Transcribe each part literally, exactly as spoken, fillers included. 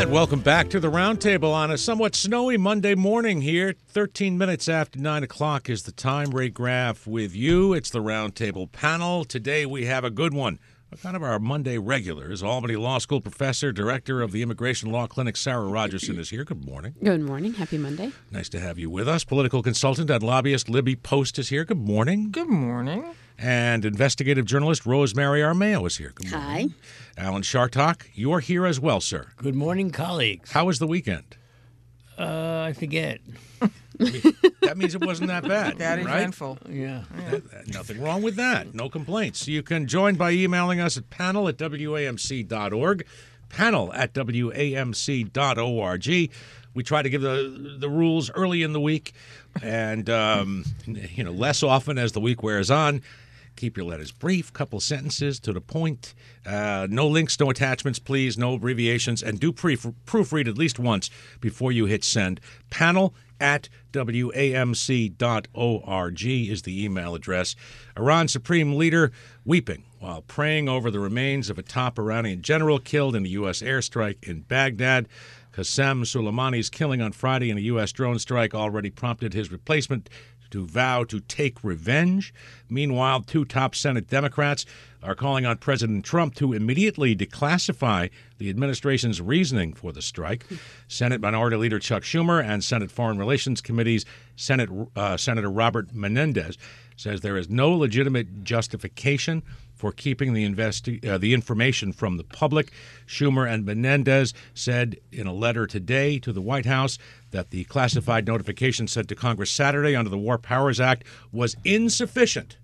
And welcome back to the Roundtable on a somewhat snowy Monday morning here. thirteen minutes after nine o'clock is the time. Ray Graff with you. It's the Roundtable panel. Today we have a good one. Kind of our Monday regulars. Albany Law School professor, director of the Immigration Law Clinic, Sarah Rogerson is here. Good morning. Good morning. Happy Monday. Nice to have you with us. Political consultant and lobbyist Libby Post is here. Good morning. Good morning. And investigative journalist Rosemary Armao is here. Good morning. Hi. Alan Shartok, you're here as well, sir. Good morning, colleagues. How was the weekend? Uh, I forget. That means it wasn't that bad. That right? eventful. Yeah. That, that, nothing wrong with that. No complaints. You can join by emailing us at panel at W A M C dot org, panel at W A M C dot org. We try to give the the rules early in the week and, um, you know, less often as the week wears on. Keep your letters brief, couple sentences to the point. Uh, no links, no attachments, please, no abbreviations, and do pre- proofread at least once before you hit send. Panel at W A M C dot org is the email address. Iran Supreme Leader weeping while praying over the remains of a top Iranian general killed in a U S airstrike in Baghdad. Qasem Soleimani's killing on Friday in a U S drone strike already prompted his replacement to vow to take revenge. Meanwhile, two top Senate Democrats are calling on President Trump to immediately declassify the administration's reasoning for the strike. Senate Minority Leader Chuck Schumer and Senate Foreign Relations Committee's Senate uh, Senator Robert Menendez says there is no legitimate justification for keeping the investi- uh, the information from the public. Schumer and Menendez said in a letter today to the White House that the classified notification sent to Congress Saturday under the War Powers Act was insufficient.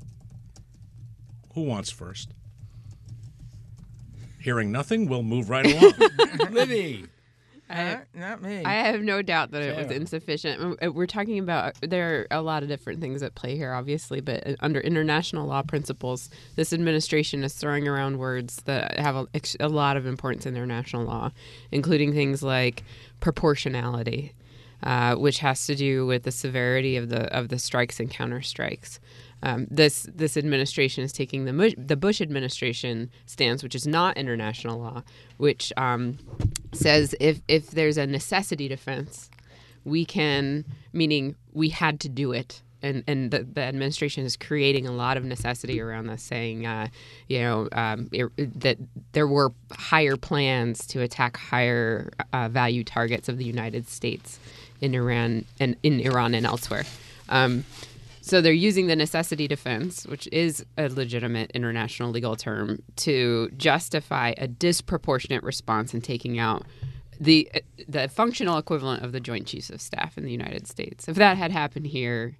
Who wants first? Hearing nothing, we'll move right along. Libby. I, not me. I have no doubt that it was Sarah. insufficient. We're talking about, there are a lot of different things at play here, obviously, but under international law principles, this administration is throwing around words that have a, a lot of importance in international law, including things like proportionality, uh, which has to do with the severity of the of the strikes and counterstrikes. Um, this this administration is taking the Bush, the Bush administration stance, which is not international law, which um, says if if there's a necessity defense, we can, meaning we had to do it. And and the, the administration is creating a lot of necessity around this, saying, uh, you know, um, it, that there were higher plans to attack higher uh, value targets of the United States in Iran and in Iran and elsewhere. Um, So they're using the necessity defense, which is a legitimate international legal term, to justify a disproportionate response in taking out the the functional equivalent of the Joint Chiefs of Staff in the United States. If that had happened here,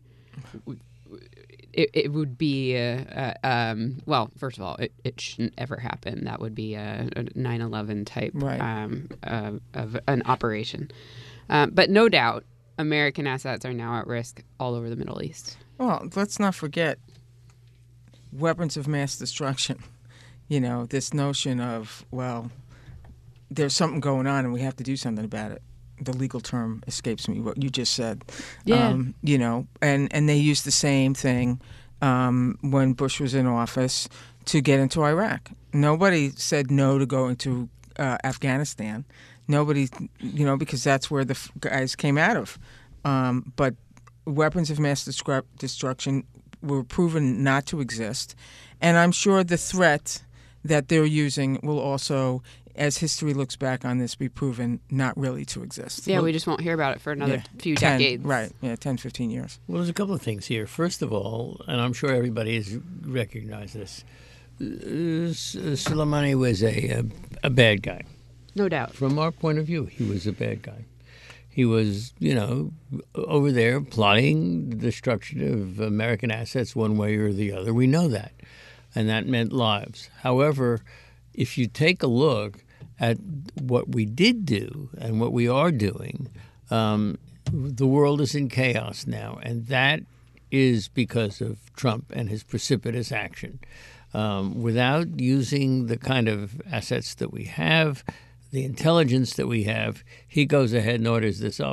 it, it would be, a, a, um, well, first of all, it, it shouldn't ever happen. That would be a, a nine eleven type Right. um, uh, of an operation. Uh, but no doubt, American assets are now at risk all over the Middle East. Well, let's not forget weapons of mass destruction. You know, this notion of, well, there's something going on and we have to do something about it. The legal term escapes me, what you just said. Yeah. Um, you know, and, and they used the same thing um, when Bush was in office to get into Iraq. Nobody said no to going to uh, Afghanistan. Nobody, you know, because that's where the f- guys came out of. Um, but weapons of mass destru- destruction were proven not to exist. And I'm sure the threat that they're using will also, as history looks back on this, be proven not really to exist. Yeah, we just won't hear about it for another Yeah, few ten, decades. Right, yeah, ten, fifteen years. Well, there's a couple of things here. First of all, and I'm sure everybody has recognized this, uh, Soleimani was a, a a bad guy. No doubt. From our point of view, he was a bad guy. He was, you know, over there plotting the destruction of American assets one way or the other. We know that. And that meant lives. However, if you take a look at what we did do and what we are doing, um, the world is in chaos now. And that is because of Trump and his precipitous action. Um, without using the kind of assets that we have, the intelligence that we have, he goes ahead and orders this up,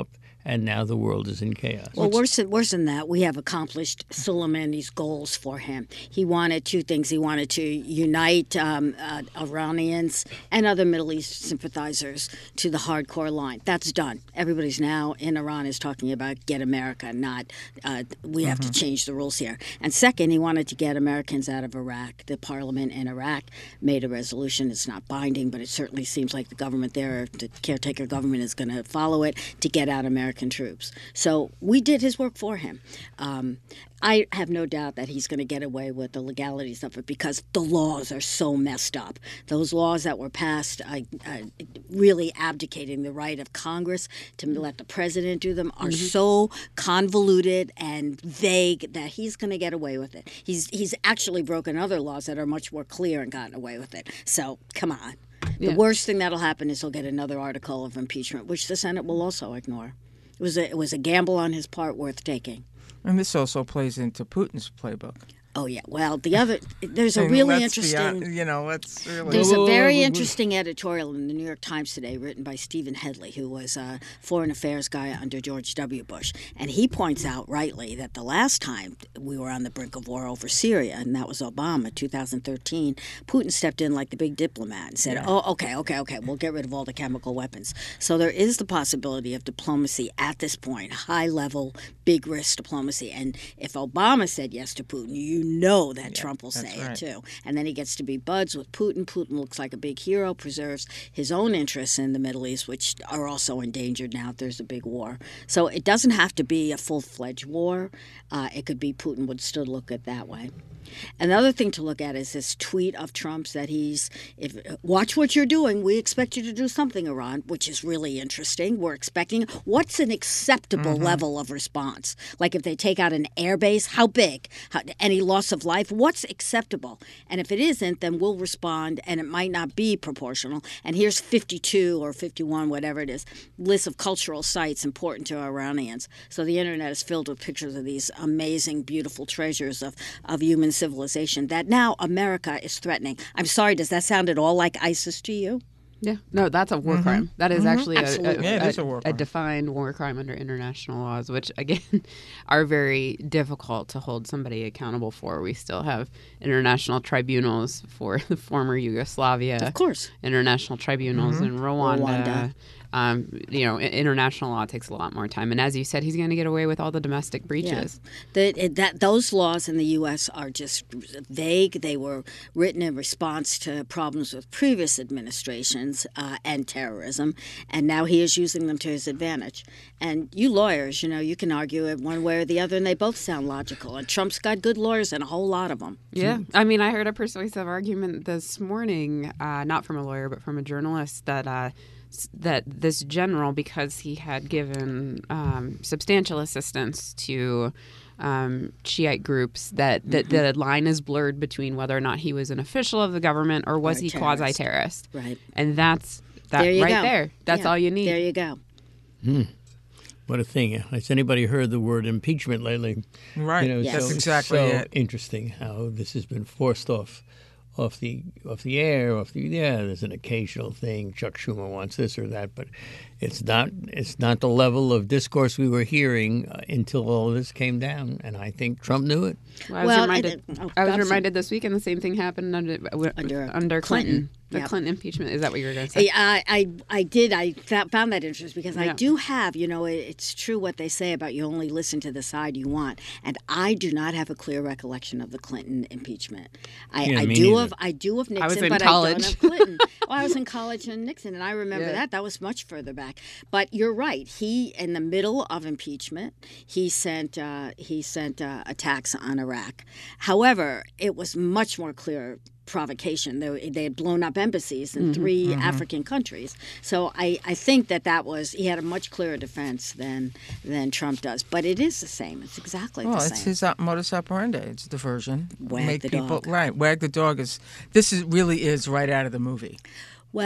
and now the world is in chaos. Well, worse than, worse than that, we have accomplished Soleimani's goals for him. He wanted two things. He wanted to unite um, uh, Iranians and other Middle East sympathizers to the hardcore line. That's done. Everybody's now in Iran is talking about get America, not uh, we have mm-hmm. to change the rules here. And second, he wanted to get Americans out of Iraq. The parliament in Iraq made a resolution. It's not binding, but it certainly seems like the government there, the caretaker government, is going to follow it to get out American troops. So we did his work for him. Um, I have no doubt that he's going to get away with the legalities of it because the laws are so messed up. Those laws that were passed, uh, uh, really abdicating the right of Congress to let the president do them, are mm-hmm. so convoluted and vague that he's going to get away with it. He's he's actually broken other laws that are much more clear and gotten away with it. So come on. The yeah. worst thing that'll happen is he'll get another article of impeachment, which the Senate will also ignore. It was a, it was a gamble on his part worth taking. And this also plays into Putin's playbook. Oh, yeah. Well, the other, there's a really interesting, be, you know, let's really. There's a very interesting editorial in the New York Times today written by Stephen Headley, who was a foreign affairs guy under George W. Bush. And he points out rightly that the last time we were on the brink of war over Syria, and that was Obama, two thousand thirteen, Putin stepped in like the big diplomat and said, yeah. oh, okay, okay, okay, we'll get rid of all the chemical weapons. So there is the possibility of diplomacy at this point, high-level, big-risk diplomacy. And if Obama said yes to Putin, you know that yeah, Trump will say right. it too. And then he gets to be buds with Putin. Putin looks like a big hero, preserves his own interests in the Middle East, which are also endangered now if there's a big war. So it doesn't have to be a full-fledged war. Uh, it could be Putin would still look at it that way. Another thing to look at is this tweet of Trump's that he's, if watch what you're doing, we expect you to do something, Iran, which is really interesting. We're expecting, what's an acceptable mm-hmm. level of response? Like if they take out an air base, how big? How, any loss of life? What's acceptable? And if it isn't, then we'll respond, and it might not be proportional. And here's fifty-two or fifty-one, whatever it is, lists of cultural sites important to Iranians. So the internet is filled with pictures of these amazing, beautiful treasures of, of human civilization that now America is threatening. I'm sorry, does that sound at all like ISIS to you? Yeah. No, that's a war mm-hmm. crime. That is mm-hmm. actually a, a, yeah, a, is a, war crime. a defined war crime under international laws, which, again, are very difficult to hold somebody accountable for. We still have international tribunals for the former Yugoslavia. Of course. International tribunals mm-hmm. in Rwanda. Rwanda. Um, you know, international law takes a lot more time. And as you said, he's going to get away with all the domestic breaches. Yeah. The, that, those laws in the U S are just vague. They were written in response to problems with previous administrations uh, and terrorism. And now he is using them to his advantage. And you lawyers, you know, you can argue it one way or the other, and they both sound logical. And Trump's got good lawyers and a whole lot of them. Yeah. I mean, I heard a persuasive argument this morning, uh, not from a lawyer, but from a journalist, that uh, that this general, because he had given um, substantial assistance to um, Shiite groups, that, that mm-hmm. the line is blurred between whether or not he was an official of the government or was or he terrorist. quasi-terrorist. Right. And that's that there right go. there. That's yeah. all you need. There you go. Hmm. What a thing. Has anybody heard the word impeachment lately? Right. You know, yes. so, That's exactly so it. Interesting how this has been forced off off the off the air, off the yeah, there's an occasional thing. Chuck Schumer wants this or that, but it's not it's not the level of discourse we were hearing uh, until all this came down, and I think Trump knew it. Well, I was well, reminded I, oh, I was reminded this weekend the same thing happened under under, under Clinton. Clinton. The Yep. Clinton impeachment. Is that what you were going to say? I, I, I did. I found that interesting because Yeah. I do have, you know, it's true what they say about you only listen to the side you want. And I do not have a clear recollection of the Clinton impeachment. I, Yeah, I me do neither. of I do of Nixon, was in but college. I don't have Clinton. Well, I was in college in Nixon, and I remember Yeah. that. That was much further back. But you're right. He, in the middle of impeachment, he sent uh, he sent uh, attacks on Iraq. However, it was much more clear provocation. They, they had blown up embassies in Mm-hmm, three mm-hmm. African countries. So I, I think that that was, he had a much clearer defense than than Trump does. But it is the same. It's exactly Well, the it's same. his uh, modus operandi. It's diversion. Wag Make the people dog. right. Wag the dog is. This is really is right out of the movie. Well,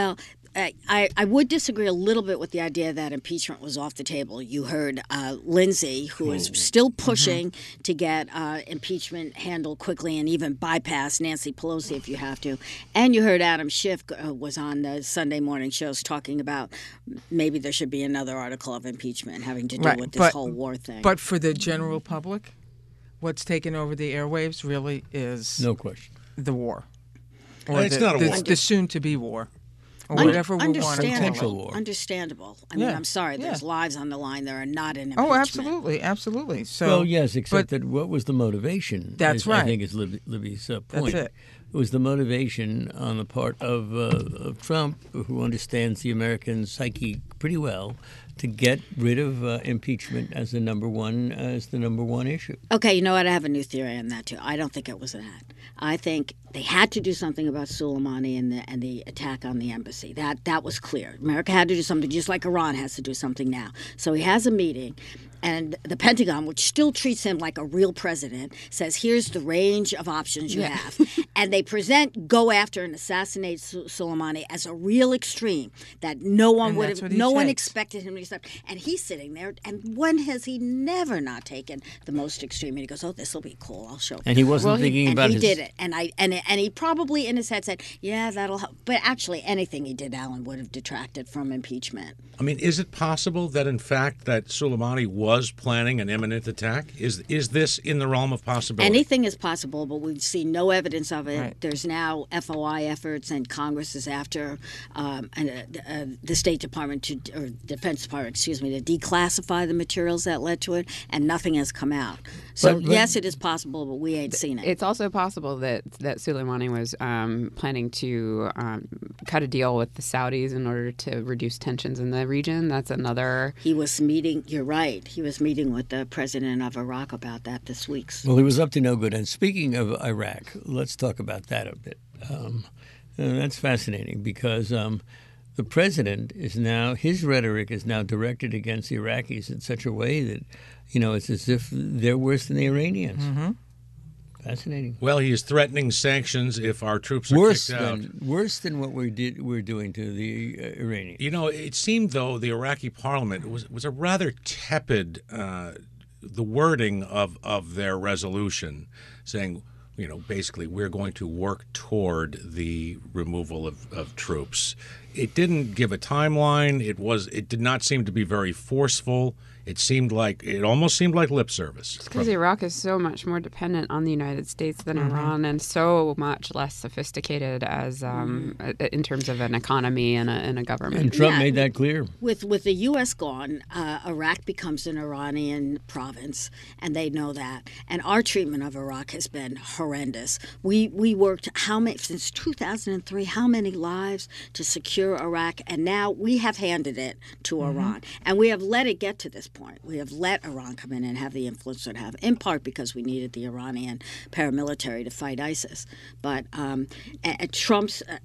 I, I, I would disagree a little bit with the idea that impeachment was off the table. You heard uh, Lindsey, who is still pushing mm-hmm. to get uh, impeachment handled quickly and even bypass Nancy Pelosi if you have to. And you heard Adam Schiff uh, was on the Sunday morning shows talking about maybe there should be another article of impeachment having to do right. with this but, whole war thing. But for the general public, what's taken over the airwaves really is no question the war. Or it's the, not a the, war. the soon-to-be war. Or Under, whatever we want to call it. Potential war. Understandable. I mean, Yeah. I'm sorry. There's Yeah. lives on the line. There are not an impeachment. Oh, absolutely, absolutely. So, well, yes, except but, that what was the motivation? That's is, right. I think is Libby, Libby's uh, point. That's it. It was the motivation on the part of, uh, of Trump, who understands the American psyche pretty well, to get rid of uh, impeachment as the number one as the number one issue. Okay, you know what? I have a new theory on that too. I don't think it was that. I think they had to do something about Soleimani and the and the attack on the embassy. That that was clear. America had to do something, just like Iran has to do something now. So he has a meeting. And the Pentagon, which still treats him like a real president, says, here's the range of options you Yeah. have. And they present go after and assassinate Su- Soleimani as a real extreme that no one And would that's have, what he no one takes. expected him to accept. And he's sitting there, and when has he never not taken the most extreme? And he goes, oh, this will be cool. I'll show And he wasn't Well, he- thinking and about he his. did it, and I and and he probably in his head said, "Yeah, that'll help." But actually, anything he did, Alan, would have detracted from impeachment. I mean, is it possible that, in fact, that Soleimani was planning an imminent attack? Is is this in the realm of possibility? Anything is possible, but we've seen no evidence of it. Right. There's now F O I efforts, and Congress is after um, and, uh, uh, the State Department to, or Defense Department, excuse me, to declassify the materials that led to it, and nothing has come out. So But- but- yes, it is possible, but we ain't seen it. It's also possible that that Soleimani was um, planning to um, cut a deal with the Saudis in order to reduce tensions in the region. That's another. He was meeting. You're right. He was meeting with the president of Iraq about that this week. Well, he was up to no good. And speaking of Iraq, let's talk about that a bit. Um, and that's fascinating because um, the president is now, his rhetoric is now directed against the Iraqis in such a way that, you know, it's as if they're worse than the Iranians. Mm-hmm. Fascinating. Well, he is threatening sanctions if our troops are Worse kicked out. than worse than what we did we're doing to the uh, Iranians. You know, it seemed, though, the Iraqi parliament was was a rather tepid, uh, the wording of, of their resolution, saying, you know, basically, we're going to work toward the removal of, of troops. It didn't give a timeline. It was. It did not seem to be very forceful. It seemed like it almost seemed like lip service. Because Iraq is so much more dependent on the United States than mm-hmm. Iran, and so much less sophisticated as um, mm. in terms of an economy and a, and a government. And Trump Yeah. made that clear. With with the U S gone, uh, Iraq becomes an Iranian province, and they know that. And our treatment of Iraq has been horrendous. We we worked how many since two thousand three? How many lives to secure Iraq? And now we have handed it to mm-hmm. Iran, and we have let it get to this point. We have let Iran come in and have the influence it have, in part because we needed the Iranian paramilitary to fight ISIS. But um, a- a Trump's uh,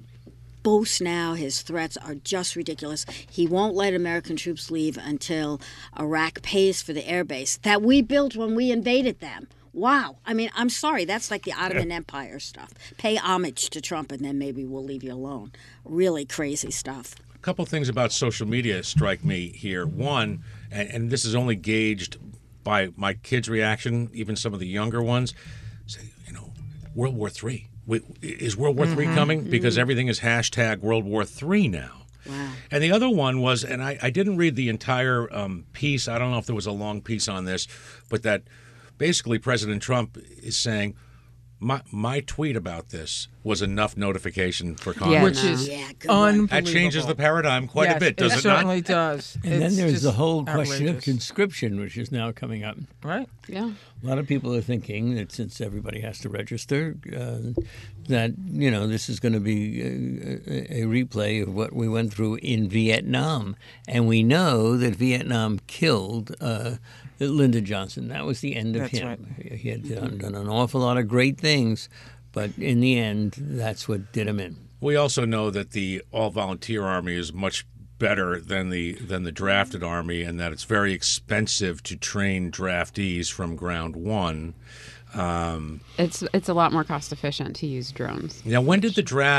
boasts now, his threats are just ridiculous. He won't let American troops leave until Iraq pays for the airbase that we built when we invaded them. Wow. I mean, I'm sorry. That's like the Ottoman Empire stuff. Pay homage to Trump and then maybe we'll leave you alone. Really crazy stuff. A couple things about social media strike me here. One, and, and this is only gauged by my kids' reaction, even some of the younger ones, say, you know, World War Three. Wait, is World War Three coming? Because everything is hashtag World War Three now. Wow. And the other one was, and I, I didn't read the entire um, piece. I don't know if there was a long piece on this, but that basically President Trump is saying, my my tweet about this was enough notification for Congress. Yeah, Which no. is Yeah, good one. unbelievable. That changes the paradigm quite Yes, a bit, does it it, not? certainly does. And It's then there's just the whole question of outrageous. conscription, which is now coming up. Right. Yeah. A lot of people are thinking that since everybody has to register, uh, that you know this is going to be a, a, a replay of what we went through in Vietnam, and we know that Vietnam killed uh, Lyndon Johnson. That was the end of That's him. right. He had done, done an awful lot of great things, but in the end, that's what did him in. We also know that the all-volunteer army is much better than the than the drafted army, and that it's very expensive to train draftees from ground one. Um, It's it's a lot more cost efficient to use drones. now, when did the draft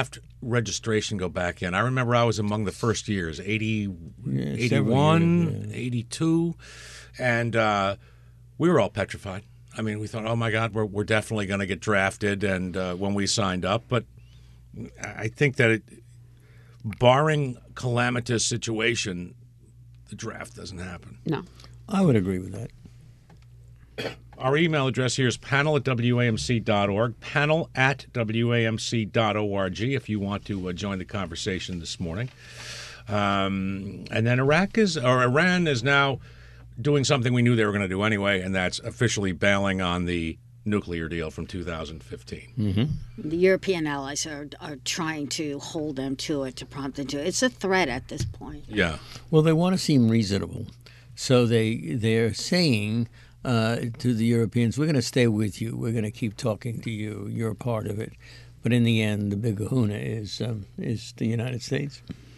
registration go back in. I remember I was among the first years, eighty, Yeah, eighty-one, several years, yeah. eighty-two, and uh, we were all petrified. I mean, we thought, oh, my God, we're, we're definitely going to get drafted, and uh, when we signed up. But I think that it, barring calamitous situation, the draft doesn't happen. No. I would agree with that. Our email address here is panel at W A M C dot org, panel at W A M C dot org if you want to uh, join the conversation this morning. Um, and then Iraq is, or Iran is now doing something we knew they were going to do anyway, and that's officially bailing on the nuclear deal from two thousand fifteen. Mm-hmm. The European allies are are trying to hold them to it, to prompt them to it. It's a threat at this point. Yeah. Well, they want to seem reasonable, so they they're saying uh, to the Europeans, "We're going to stay with you. We're going to keep talking to you. You're a part of it." But in the end, the big kahuna is um, is the United States.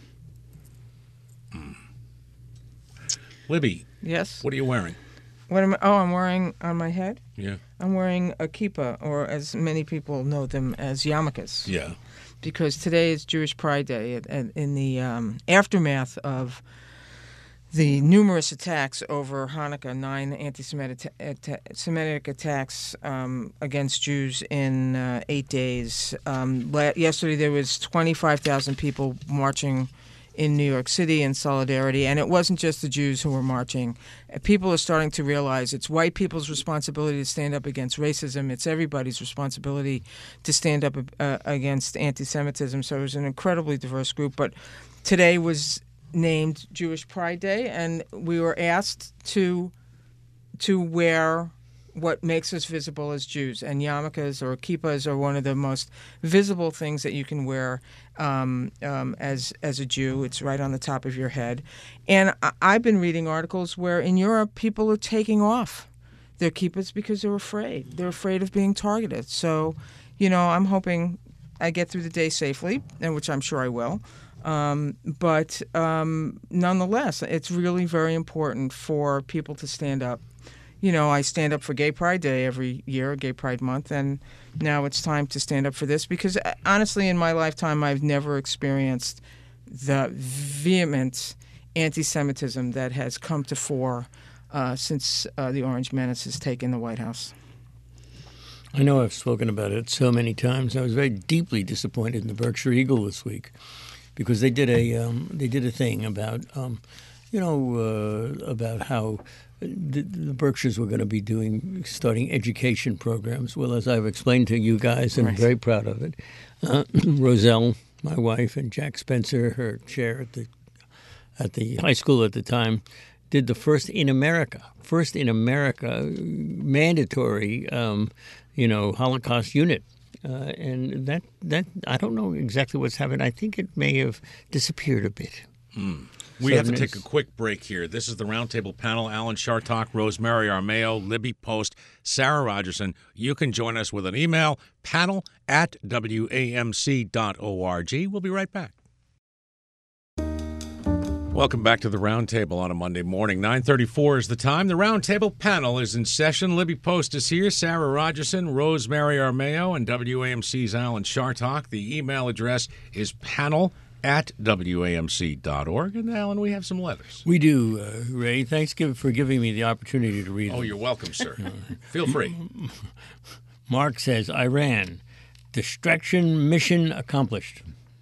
Mm. Libby, Yes. what are you wearing? What am I? Oh, I'm wearing on my head. Yeah. I'm wearing a kippah, or as many people know them as yarmulkes. Yeah. Because today is Jewish Pride Day, and in the um, aftermath of the numerous attacks over Hanukkah, nine anti-Semitic atta- Semitic attacks um, against Jews in uh, eight days. Um, la- yesterday there was twenty-five thousand people marching in New York City in solidarity, and it wasn't just the Jews who were marching. People are starting to realize it's white people's responsibility to stand up against racism. It's everybody's responsibility to stand up uh, against anti-Semitism. So it was an incredibly diverse group. But today was named Jewish Pride Day, and we were asked to to wear what makes us visible as Jews. And yarmulkes or kippahs are one of the most visible things that you can wear um, um, as as a Jew. It's right on the top of your head. And I- I've been reading articles where in Europe people are taking off their kippahs because they're afraid. They're afraid of being targeted. So, you know, I'm hoping I get through the day safely, and which I'm sure I will. Um, but um, nonetheless, it's really very important for people to stand up. You know, I stand up for Gay Pride Day every year, Gay Pride Month, and now it's time to stand up for this because, honestly, in my lifetime, I've never experienced the vehement anti-Semitism that has come to fore uh, since uh, the Orange Menace has taken the White House. I know I've spoken about it so many times. I was very deeply disappointed in the Berkshire Eagle this week because they did a um, they did a thing about um, you know uh, about how the, the Berkshires were going to be doing starting education programs. Well, as I've explained to you guys, and I'm very proud of it. Uh, Roselle, my wife, and Jack Spencer, her chair at the at the high school at the time, did the first in America, first in America mandatory, um, you know, Holocaust unit. Uh, and that, that, I don't know exactly what's happened. I think it may have disappeared a bit. Mm. We So have to it's- take a quick break here. This is the Roundtable panel. Alan Chartock, Rosemary Armeo, Libby Post, Sarah Rogerson. You can join us with an email, panel at W A M C dot org. We'll be right back. Welcome back to the Roundtable on a Monday morning. nine thirty-four is the time. The Roundtable panel is in session. Libby Post is here, Sarah Rogerson, Rosemary Armeo, and W A M C's Alan Chartock. The email address is panel at W A M C dot org. And, Alan, we have some letters. We do, uh, Ray. Thanks give, for giving me the opportunity to read Oh, them. you're welcome, sir. Feel free. Mark says, Iran, distraction mission accomplished.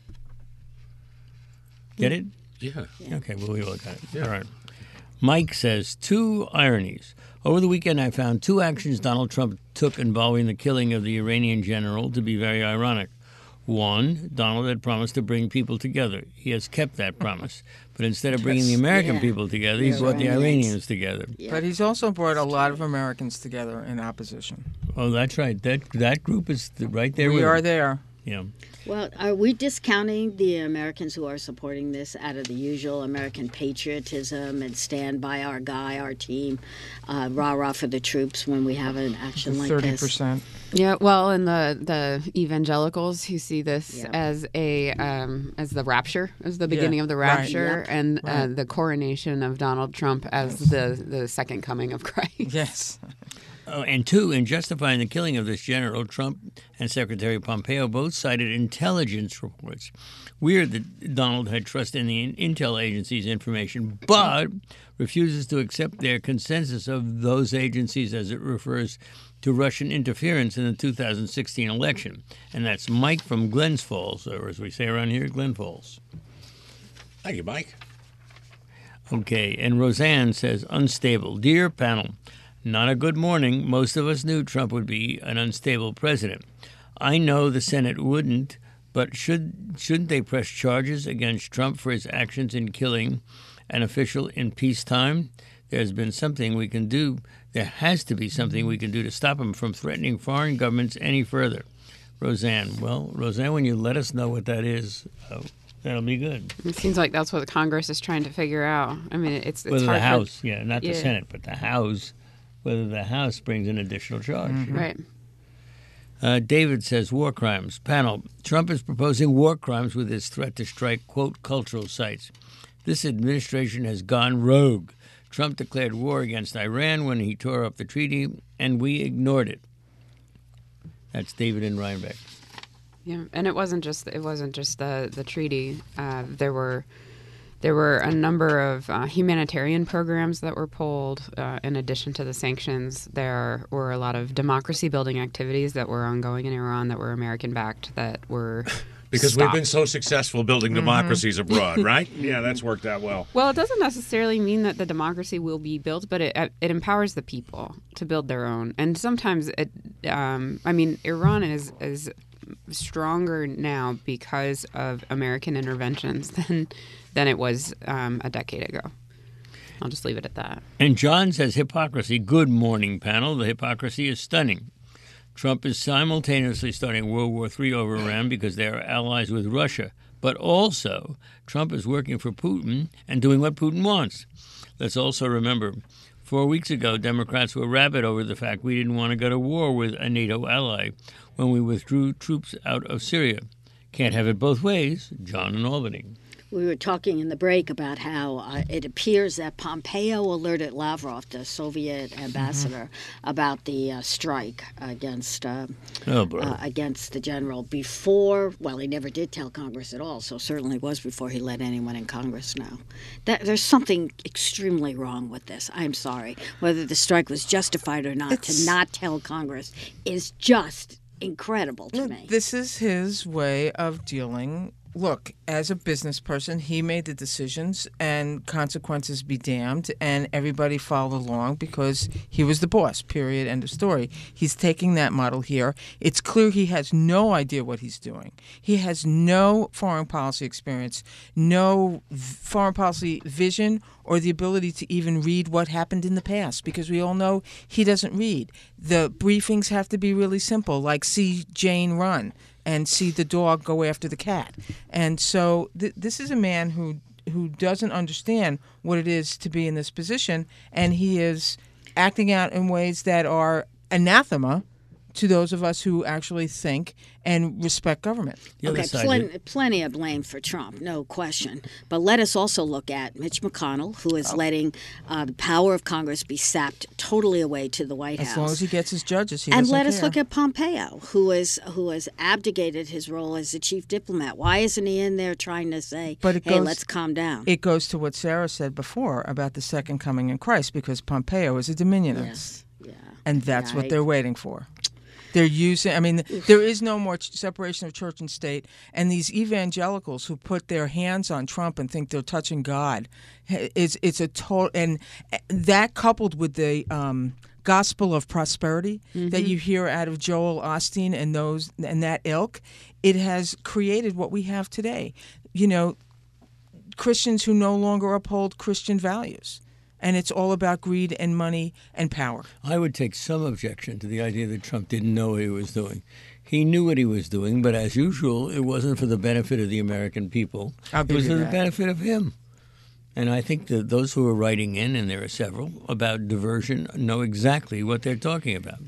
Get it? Yeah. Okay, well, we all got it. Yeah. All right. Mike says, two ironies. Over the weekend, I found two actions Donald Trump took involving the killing of the Iranian general to be very ironic. One, Donald had promised to bring people together. He has kept that promise. But instead of bringing the American Yeah. people together, he Yeah, brought the Iranians. Iranians together. Yeah. But he's also brought a lot of Americans together in opposition. Oh, that's right. That that group is right there We with are him. there. Yeah. Well, are we discounting the Americans who are supporting this out of the usual American patriotism and stand by our guy, our team, uh, rah-rah for the troops when we have an action like Thirty this? percent. Yeah, well, and the the evangelicals who see this Yeah. as a um, as the rapture, as the beginning of the right. rapture, Yep. and uh, Right. the coronation of Donald Trump as the the second coming of Christ. Yes. Oh, and two, in justifying the killing of this general, Trump and Secretary Pompeo both cited intelligence reports. Weird that Donald had trust in the intel agency's information, but refuses to accept their consensus of those agencies as it refers to Russian interference in the two thousand sixteen election. And that's Mike from Glens Falls, or as we say around here, Glen Falls. Thank you, Mike. Okay, and Roseanne says, unstable. Dear panel, not a good morning. Most of us knew Trump would be an unstable president. I know the Senate wouldn't, but should, shouldn't they press charges against Trump for his actions in killing an official in peacetime? There's been something we can do. There has to be something we can do to stop him from threatening foreign governments any further. Roseanne, well, Roseanne, when you let us know what that is, uh, that'll be good. It seems like that's what the Congress is trying to figure out. I mean, it's, it's whether hard the House, for, yeah, not the yeah. Senate, but the House, whether the House brings an additional charge. Mm-hmm. Right. Uh, David says, war crimes. Panel, Trump is proposing war crimes with his threat to strike, quote, cultural sites. This administration has gone rogue. Trump declared war against Iran when he tore up the treaty, and we ignored it. That's David in Rhinebeck. Yeah, and it wasn't just it wasn't just the the treaty. Uh, there were there were a number of uh, humanitarian programs that were pulled. Uh, in addition to the sanctions, there were a lot of democracy building activities that were ongoing in Iran that were American backed that were. Because stopped. we've been so successful building Mm-hmm. democracies abroad, right? Yeah, that's worked out well. Well, it doesn't necessarily mean that the democracy will be built, but it it empowers the people to build their own. And sometimes, it, um, I mean, Iran is is stronger now because of American interventions than than it was um, a decade ago. I'll just leave it at that. And John says, hypocrisy. Good morning, panel. The hypocrisy is stunning. Trump is simultaneously starting World War Three over Iran because they are allies with Russia. But also, Trump is working for Putin and doing what Putin wants. Let's also remember, four weeks ago, Democrats were rabid over the fact we didn't want to go to war with a NATO ally when we withdrew troops out of Syria. Can't have it both ways. John in Albany. We were talking in the break about how uh, it appears that Pompeo alerted Lavrov, the Soviet ambassador, mm-hmm. about the uh, strike against uh, oh, bro. uh, against the general before. Well, he never did tell Congress at all, so certainly was before he let anyone in Congress know. That, there's something extremely wrong with this. I'm sorry. Whether the strike was justified or not, It's... to not tell Congress is just incredible to me. This is his way of dealing. Look, as a business person, he made the decisions, and consequences be damned, and everybody followed along because he was the boss, period, end of story. He's taking that model here. It's clear he has no idea what he's doing. He has no foreign policy experience, no foreign policy vision, or the ability to even read what happened in the past, because we all know he doesn't read. The briefings have to be really simple, like see Jane run and see the dog go after the cat. And so th- this is a man who who doesn't understand what it is to be in this position, and he is acting out in ways that are anathema to those of us who actually think and respect government. The other Okay, side plen- is- plenty of blame for Trump, no question. But let us also look at Mitch McConnell, who is letting uh, the power of Congress be sapped totally away to the White As House. long as he gets his judges, he and doesn't let us care. look at Pompeo, who is who has abdicated his role as the chief diplomat. Why isn't he in there trying to say, But it hey, goes- let's calm down? It goes to what Sarah said before about the second coming in Christ, because Pompeo is a dominionist. Yes, yeah. And that's Yeah, what I- they're waiting for. They're using, I mean, there is no more ch- separation of church and state. And these evangelicals who put their hands on Trump and think they're touching God, it's, it's a total, and that coupled with the um, gospel of prosperity mm-hmm. that you hear out of Joel Osteen and those and that ilk, it has created what we have today. You know, Christians who no longer uphold Christian values. And it's all about greed and money and power. I would take some objection to the idea that Trump didn't know what he was doing. He knew what he was doing, but as usual, it wasn't for the benefit of the American people. I'll It give was you for the that. benefit of him. And I think that those who are writing in, and there are several, about diversion know exactly what they're talking about.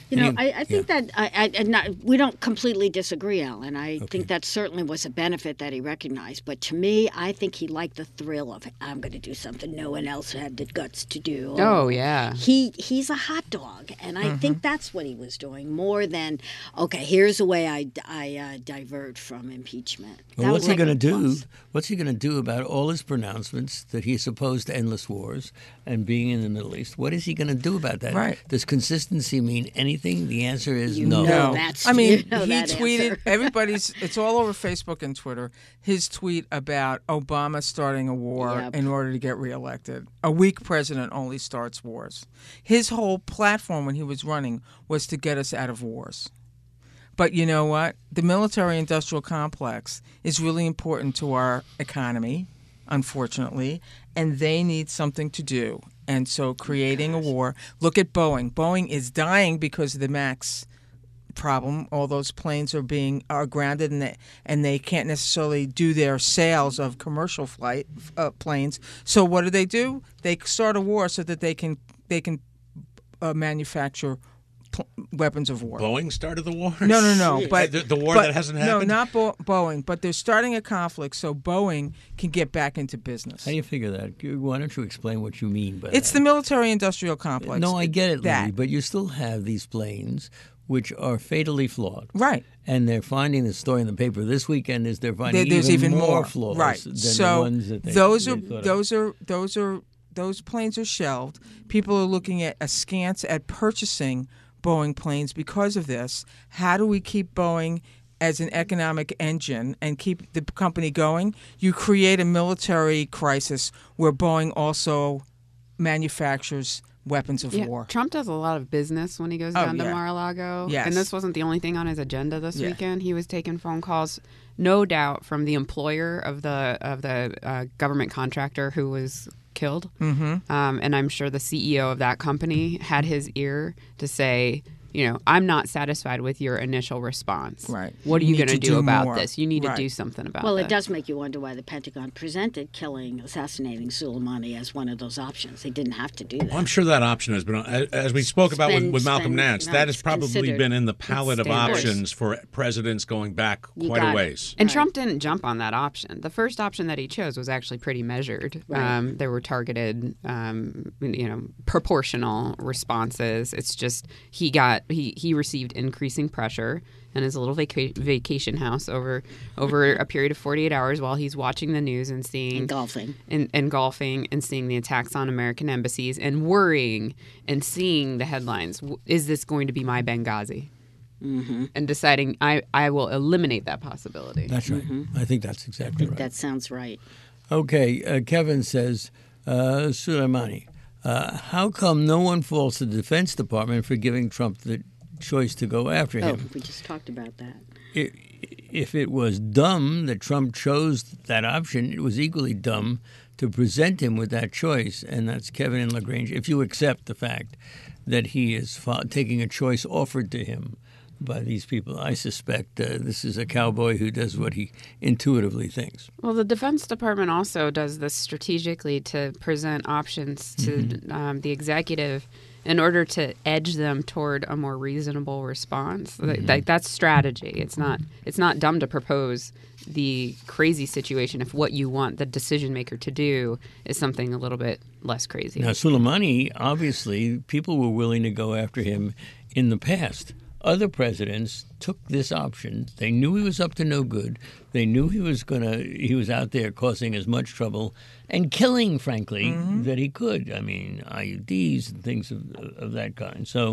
You know, Any- I, I think yeah. that I, I, and not, we don't completely disagree, Alan. I Okay. think that certainly was a benefit that he recognized. But to me, I think he liked the thrill of I'm going to do something no one else had the guts to do. Oh, yeah. He he's a hot dog, and I think that's what he was doing more than okay. Here's a way I, I uh, divert from impeachment. Well, That what's was he like going a to do? plus. What's he going to do about all his pronouncements that he's opposed to endless wars and being in the Middle East? What is he going to do about that? Right. Does consistency mean anything? The answer is You no. know No, that's- I mean, you know he that tweeted. answer. Everybody's. It's all over Facebook and Twitter. His tweet about Obama starting a war Yep. in order to get reelected. A weak president only starts wars. His whole platform when he was running was to get us out of wars. But you know what? The military-industrial complex is really important to our economy, unfortunately, and they need something to do. And so creating a war. Look at Boeing. Boeing is dying because of the MAX problem. All those planes are being are grounded, and they and they can't necessarily do their sales of commercial flight uh, planes. So what do they do? They start a war so that they can they can uh, manufacture pl- weapons of war. Boeing started the war? No, no, no. But the, the war but- that hasn't No, happened? not Bo- Boeing. But they're starting a conflict so Boeing can get back into business. How do you figure that? Why don't you explain what you mean by It's that? the military-industrial complex. No, I get it, that. Lee, but you still have these planes which are fatally flawed. Right. And they're finding the story in the paper this weekend is they're finding There- there's even, even more more flaws right. than so the ones that they those they are thought of. those are those are those planes are shelved. People are looking at askance at purchasing Boeing planes because of this. How do we keep Boeing as an economic engine and keep the company going? You create a military crisis where Boeing also manufactures weapons of Yeah, war. Trump does a lot of business when he goes Oh, down to yeah. Mar-a-Lago. Yes. And this wasn't the only thing on his agenda this Yeah. weekend. He was taking phone calls, no doubt, from the employer of the of the uh, government contractor who was killed. Mm-hmm. Um, and I'm sure the C E O of that company had his ear to say, you know, I'm not satisfied with your initial response. Right. What are You you need going to to do do about more. this? You need Right. to do something about Well, this. it does make you wonder why the Pentagon presented killing, assassinating Soleimani as one of those options. They didn't have to do that. Well, I'm sure that option has been, as we spoke about with, been- with Malcolm been- Nance, no, that has it's probably considered. been in the palette of It's standard. options for presidents going back You quite got a it. ways. And Right. Trump didn't jump on that option. The first option that he chose was actually pretty measured. Right. Um, there were targeted, um, you know, proportional responses. It's just he got he he received increasing pressure in his little vaca- vacation house over over a period of forty-eight hours while he's watching the news and seeing And golfing. and, and golfing and seeing the attacks on American embassies and worrying and seeing the headlines. W- Is this going to be my Benghazi? Mm-hmm. And deciding I, I will eliminate that possibility. That's right. I think that's exactly right. That sounds right. Okay, uh, Kevin says, uh, Soleimani, uh, how come no one faults the Defense Department for giving Trump the choice to go after Oh, him? we just talked about that. I- If it was dumb that Trump chose that option, it was equally dumb to present him with that choice. And that's Kevin in LaGrange, if you accept the fact that he is fo- taking a choice offered to him by these people. I suspect uh, this is a cowboy who does what he intuitively thinks. Well, the Defense Department also does this strategically to present options to Mm-hmm. um, the executive in order to edge them toward a more reasonable response. Mm-hmm. Like, that's strategy. It's not. It's not dumb to propose the crazy situation if what you want the decision maker to do is something a little bit less crazy. Now, Soleimani, obviously, people were willing to go after him in the past. Other presidents took this option. They knew he was up to no good. They knew he was gonna. He was out there causing as much trouble and killing, frankly, Mm-hmm. that he could. I mean, I U Ds and things of, of that kind. So,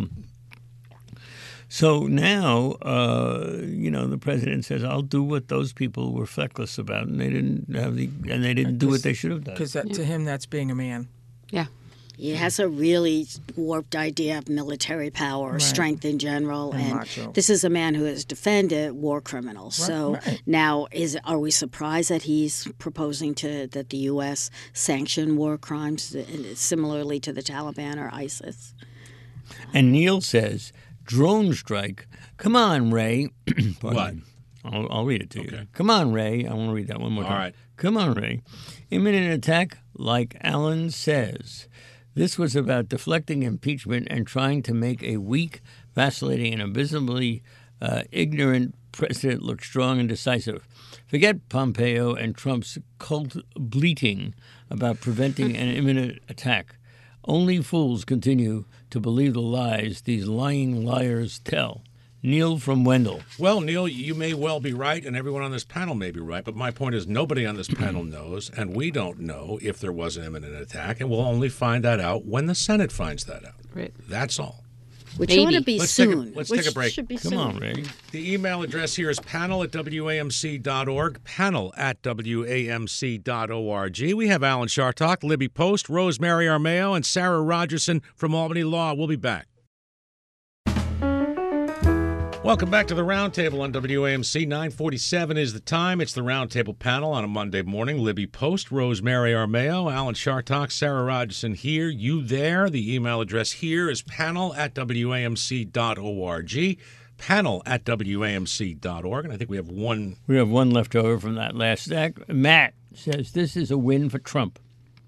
so now, uh, you know, the president says, "I'll do what those people were feckless about, and they didn't have the, and they didn't do what they should have done." Because to him, that's being a man. Yeah. He has a really warped idea of military power, Right. strength in general, And and macho. this is a man who has defended war criminals. So right. now, is are we surprised that he's proposing to that the U S sanction war crimes uh, similarly to the Taliban or ISIS? And Neil says, drone strike. Come on, Ray. Pardon What? me. I'll, I'll read it to you. Okay. Come on, Ray. I want to read that one more All time. right. Come on, Ray. Imminent attack, like Alan says. This was about deflecting impeachment and trying to make a weak, vacillating, and abysmally uh, ignorant president look strong and decisive. Forget Pompeo and Trump's cult bleating about preventing an imminent attack. Only fools continue to believe the lies these lying liars tell. Neil from Wendell. Well, Neil, you may well be right, and everyone on this panel may be right, but my point is nobody on this panel knows, and we don't know if there was an imminent attack, and we'll only find that out when the Senate finds that out. Right. That's all. Which Maybe. ought to be Let's take a- soon. let's Which take a break. Should be Come soon. on, Ray. The email address here is panel at W A M C dot org, panel at W A M C dot org. We have Alan Chartock, Libby Post, Rosemary Armao, and Sarah Rogerson from Albany Law. We'll be back. Welcome back to the Roundtable on W A M C. nine forty-seven is the time. It's the Roundtable panel on a Monday morning. Libby Post, Rosemary Armao, Alan Chartock, Sarah Rogerson here. You there. The email address here is panel at W A M C dot org. Panel at W A M C dot org. And I think we have one. We have one left over from that last stack. Matt says this is a win for Trump.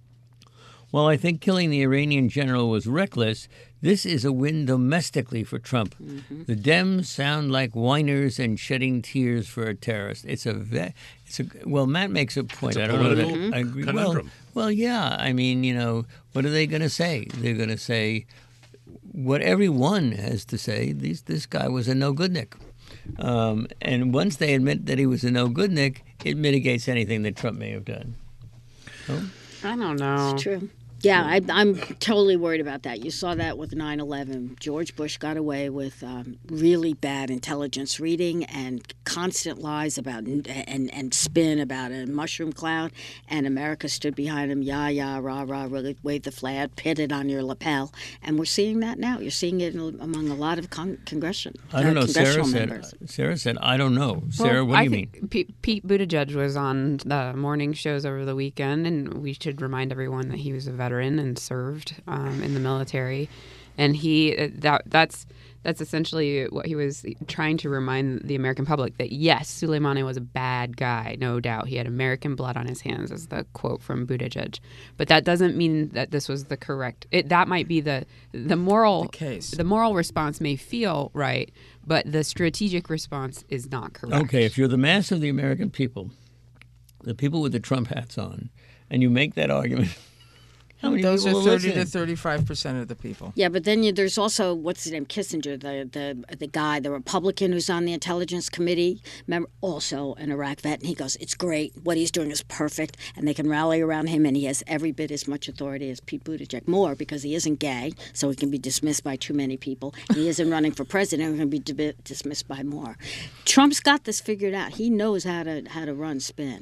While I think killing the Iranian general was reckless, this is a win domestically for Trump. Mm-hmm. The Dems sound like whiners and shedding tears for a terrorist. It's a, ve- it's a well. Matt makes a point. It's a I don't know that political I agree. conundrum. Well, well, yeah. I mean, you know, what are they going to say? They're going to say what everyone has to say. These, this guy was a no-goodnik. Um, and once they admit that he was a no-goodnik, it mitigates anything that Trump may have done. So, I don't know. It's true. Yeah, I, I'm totally worried about that. You saw that with nine eleven. George Bush got away with um, really bad intelligence reading and constant lies about and, and spin about a mushroom cloud, and America stood behind him, yah, yah, rah, rah, really waved the flag, pitted on your lapel. And we're seeing that now. You're seeing it among a lot of con- congression, I don't uh, know. Sarah members. said, Sarah said, I don't know. Sarah, well, what do I you think mean? P- Pete Buttigieg was on the morning shows over the weekend, and we should remind everyone that he was a veteran and served um, in the military, and he that that's that's essentially what he was trying to remind the American public, that yes, Soleimani was a bad guy, no doubt. He had American blood on his hands, is the quote from Buttigieg. But that doesn't mean that this was the correct. It, that might be the the moral The case. The moral response may feel right, but the strategic response is not correct. Okay, if you're the mass of the American people, the people with the Trump hats on, and you make that argument, how many Those are people will thirty listen? to thirty-five percent of the people. Yeah, but then you, there's also, what's his name, Kissinger, the, the the guy, the Republican who's on the Intelligence Committee, member, also an Iraq vet, and he goes, it's great, what he's doing is perfect, and they can rally around him, and he has every bit as much authority as Pete Buttigieg, more because he isn't gay, so he can be dismissed by too many people. He isn't running for president, he can be di- dismissed by more. Trump's got this figured out. He knows how to how to run spin.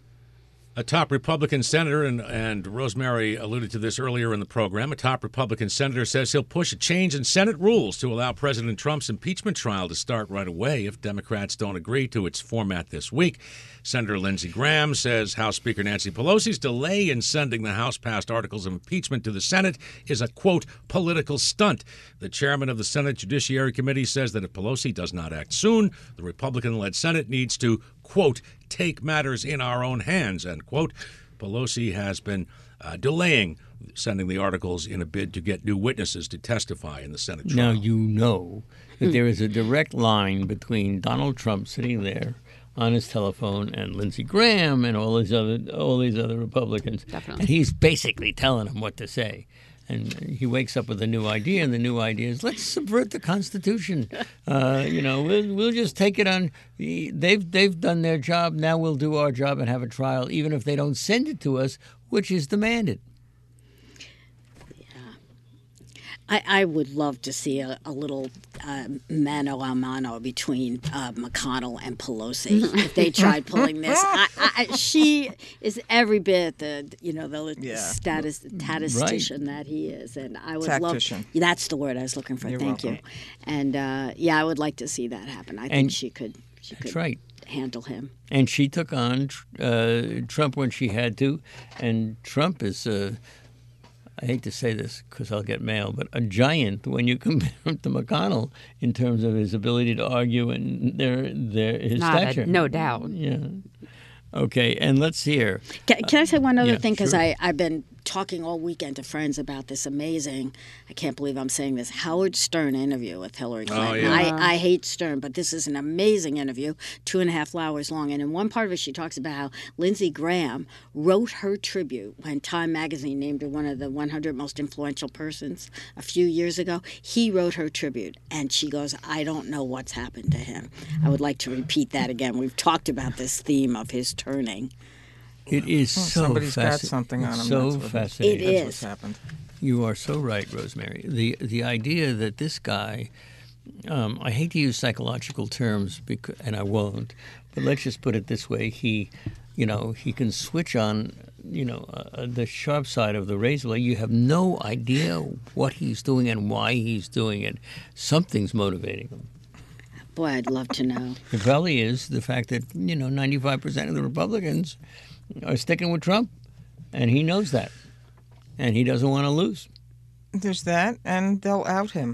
A top Republican senator, and, and Rosemary alluded to this earlier in the program, a top Republican senator says he'll push a change in Senate rules to allow President Trump's impeachment trial to start right away if Democrats don't agree to its format this week. Senator Lindsey Graham says House Speaker Nancy Pelosi's delay in sending the House-passed articles of impeachment to the Senate is a, quote, political stunt. The chairman of the Senate Judiciary Committee says that if Pelosi does not act soon, the Republican-led Senate needs to, quote, take matters in our own hands, end quote. Pelosi has been uh, delaying sending the articles in a bid to get new witnesses to testify in the Senate trial. Now you know that there is a direct line between Donald Trump sitting there on his telephone and Lindsey Graham and all these other all these other Republicans. Definitely. And he's basically telling them what to say. And he wakes up with a new idea, and the new idea is, let's subvert the Constitution. Uh, you know, we'll, we'll just take it on. They've they've done their job. Now we'll do our job and have a trial, even if they don't send it to us, which is demanded. I, I would love to see a, a little uh, mano a mano between uh, McConnell and Pelosi if they tried pulling this. I, I, she is every bit the you know the Yeah. status statistician that he is, and I would Tactician. love. That's the word I was looking for. You're Thank welcome. you. And uh, yeah, I would like to see that happen. I think And- she could. She That's could right. handle him. And she took on uh, Trump when she had to. And Trump is, uh, I hate to say this because I'll get mail, but a giant when you compare him to McConnell in terms of his ability to argue and their, their his Not a- stature. no doubt. Yeah. Okay, and let's hear. Can, can I say one other yeah, thing? Because sure. I I've been talking all weekend to friends about this amazing, I can't believe I'm saying this, Howard Stern interview with Hillary Clinton. Oh, yeah. I, I hate Stern, but this is an amazing interview, two and a half hours long. And in one part of it, she talks about how Lindsey Graham wrote her tribute when Time magazine named her one of the one hundred most influential persons a few years ago. He wrote her tribute, and she goes, I don't know what's happened to him. I would like to repeat that again. We've talked about this theme of his turning. It is Well, so somebody's got fascinating. something on him. So That's what- fascinating. It That's is. what's happened. You are so right, Rosemary. The the idea that this guy, um, I hate to use psychological terms, because, and I won't, but let's just put it this way: he, you know, he can switch on, you know, uh, the sharp side of the razor blade. You have no idea what he's doing and why he's doing it. Something's motivating him. Boy, I'd love to know. It probably is the fact that, you know, ninety-five percent of the Republicans are sticking with Trump, and he knows that, and he doesn't want to lose. There's that, and they'll out him.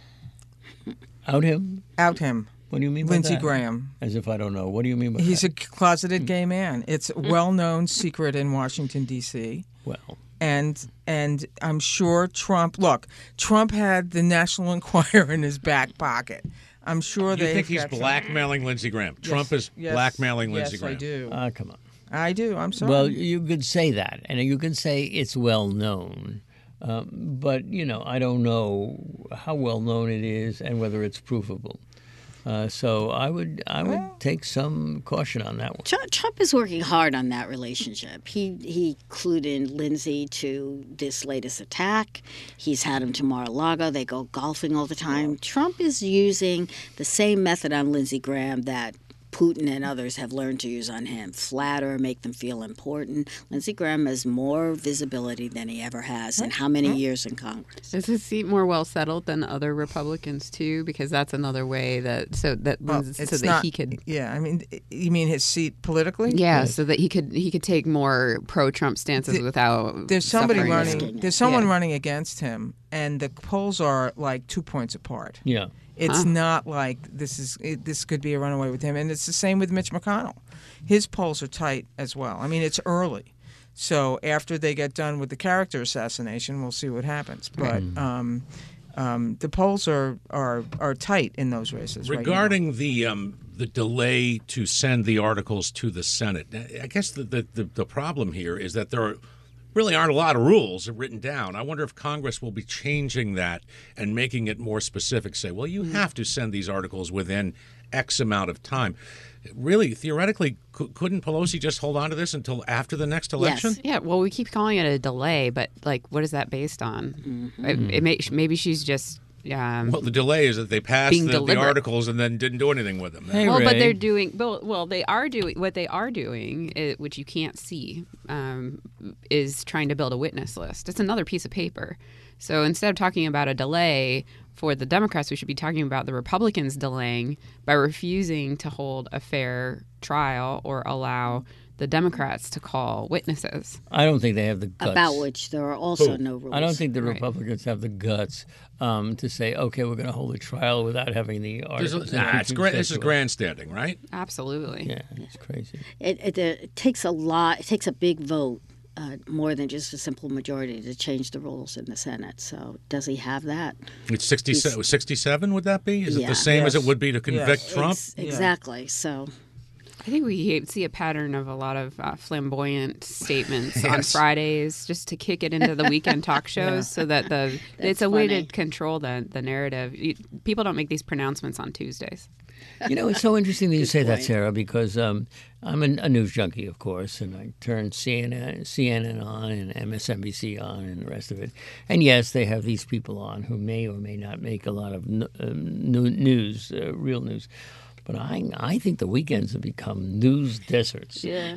Out him? Out him. What do you mean by Lindsey that? Graham. As if I don't know. What do you mean by He's that? a closeted gay man. It's a well-known secret in Washington, D C Well, And and I'm sure Trump. Look, Trump had the National Enquirer in his back pocket. I'm sure You they. think he's blackmailing Lindsey Graham? Trump is yes, blackmailing yes, Lindsey Graham. I do. ah, come on. I do. I'm sorry. Well, you could say that, and you could say it's well known. Um, but, you know, I don't know how well known it is and whether it's provable. Uh, so I would I would take some caution on that one. Tr- Trump is working hard on that relationship. He he clued in Lindsey to this latest attack. He's had him to Mar-a-Lago. They go golfing all the time. Trump is using the same method on Lindsey Graham that Putin and others have learned to use on him. Flatter, make them feel important. Lindsey Graham has more visibility than he ever has in how many years in Congress? Is his seat more well settled than other Republicans too? Because that's another way that so that Well, so it's that not- he could Yeah, I mean, you mean his seat politically? yeah, so that he could he could take more pro-Trump stances The- without There's somebody suffering. running. Risking it. There's someone Yeah. running against him, and the polls are like two points apart. Yeah. It's Huh. not like this is it, this could be a runaway with him, and it's the same with Mitch McConnell. His polls are tight as well. I mean, it's early, so after they get done with the character assassination, we'll see what happens. But um, um, the polls are, are are tight in those races. right now. Regarding the um, the delay to send the articles to the Senate, I guess the, the, the, the problem here is that there are, really aren't a lot of rules written down. I wonder if Congress will be changing that and making it more specific. Say, well, you have to send these articles within X amount of time. Really, theoretically, c- couldn't Pelosi just hold on to this until after the next election? Yeah, well, we keep calling it a delay, but like, what is that based on? Mm-hmm. It, it may, maybe she's just. Um, Well, the delay is that they passed Being the, the deliberate. articles and then didn't do anything with them. Hey, well, but Ray. they're doing. Well, well, they are doing what they are doing, i- which you can't see, um, is trying to build a witness list. It's another piece of paper. So instead of talking about a delay for the Democrats, we should be talking about the Republicans delaying by refusing to hold a fair trial or allow the Democrats to call witnesses. I don't think they have the guts. About which there are also Who? no rules. I don't think the Right. Republicans have the guts um, to say, okay, we're going to hold a trial without having the There's articles. a- nah, it's gra- this is grandstanding, right? Absolutely. Yeah, it's crazy. It, it, it takes a lot. It takes a big vote, uh, more than just a simple majority, to change the rules in the Senate. So does he have that? It's sixty-seven, sixty-seven, would that be? Is it Yeah. the same as Yes. it would be to convict Yes. Trump? Ex- exactly. So I think we see a pattern of a lot of uh, flamboyant statements on Yes. Fridays just to kick it into the weekend talk shows so that the it's a way funny. to control the, the narrative. You, people don't make these pronouncements on Tuesdays. You know, it's so interesting that you say that, point. Sarah, because um, I'm a, a news junkie, of course, and I turn C N N, C N N on and M S N B C on and the rest of it. And yes, they have these people on who may or may not make a lot of n- um, new news, uh, real news. But I, I think the weekends have become news deserts. Yeah.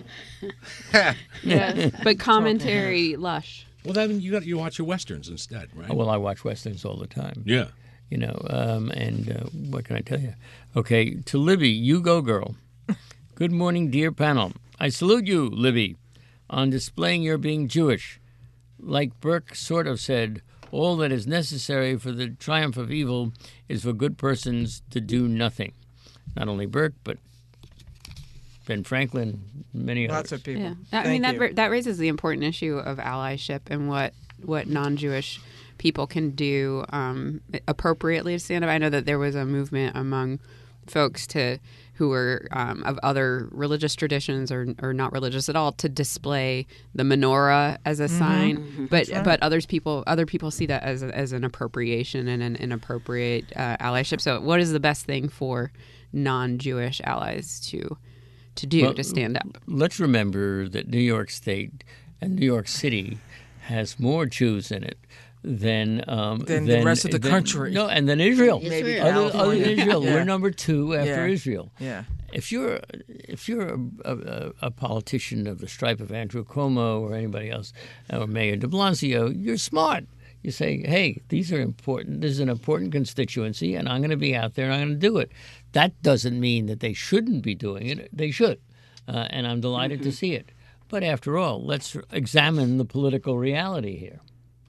yeah. But commentary lush. Well, then you got you watch your westerns instead, right? Well, I watch westerns all the time. yeah. You know, um, and uh, what can I tell you? Okay, to Libby, you go, girl. Good morning, dear panel. I salute you, Libby, on displaying your being Jewish. Like Burke sort of said, all that is necessary for the triumph of evil is for good persons to do nothing. Not only Burke, but Ben Franklin, many Lots others. of people. Yeah, I Thank mean that you. ra- that raises the important issue of allyship and what what non-Jewish people can do um, appropriately to stand up. I know that there was a movement among folks to who were um, of other religious traditions or or not religious at all to display the menorah as a sign, but right. but others people other people see that as as an appropriation and an inappropriate uh, allyship. So, what is the best thing for non-Jewish allies to to do Well, to stand up? Let's remember that New York State and New York City has more Jews in it than um, Than the rest of the than- country. No, and then Israel. Maybe other, other California. than Israel, Yeah. we're number two after Yeah. Israel. Yeah. If you're if you're a, a, a politician of the stripe of Andrew Cuomo or anybody else, or Mayor De Blasio, you're smart. You say, hey, these are important. This is an important constituency, and I'm going to be out there and I'm going to do it. That doesn't mean that they shouldn't be doing it. They should, uh, and I'm delighted to see it. But after all, let's examine the political reality here.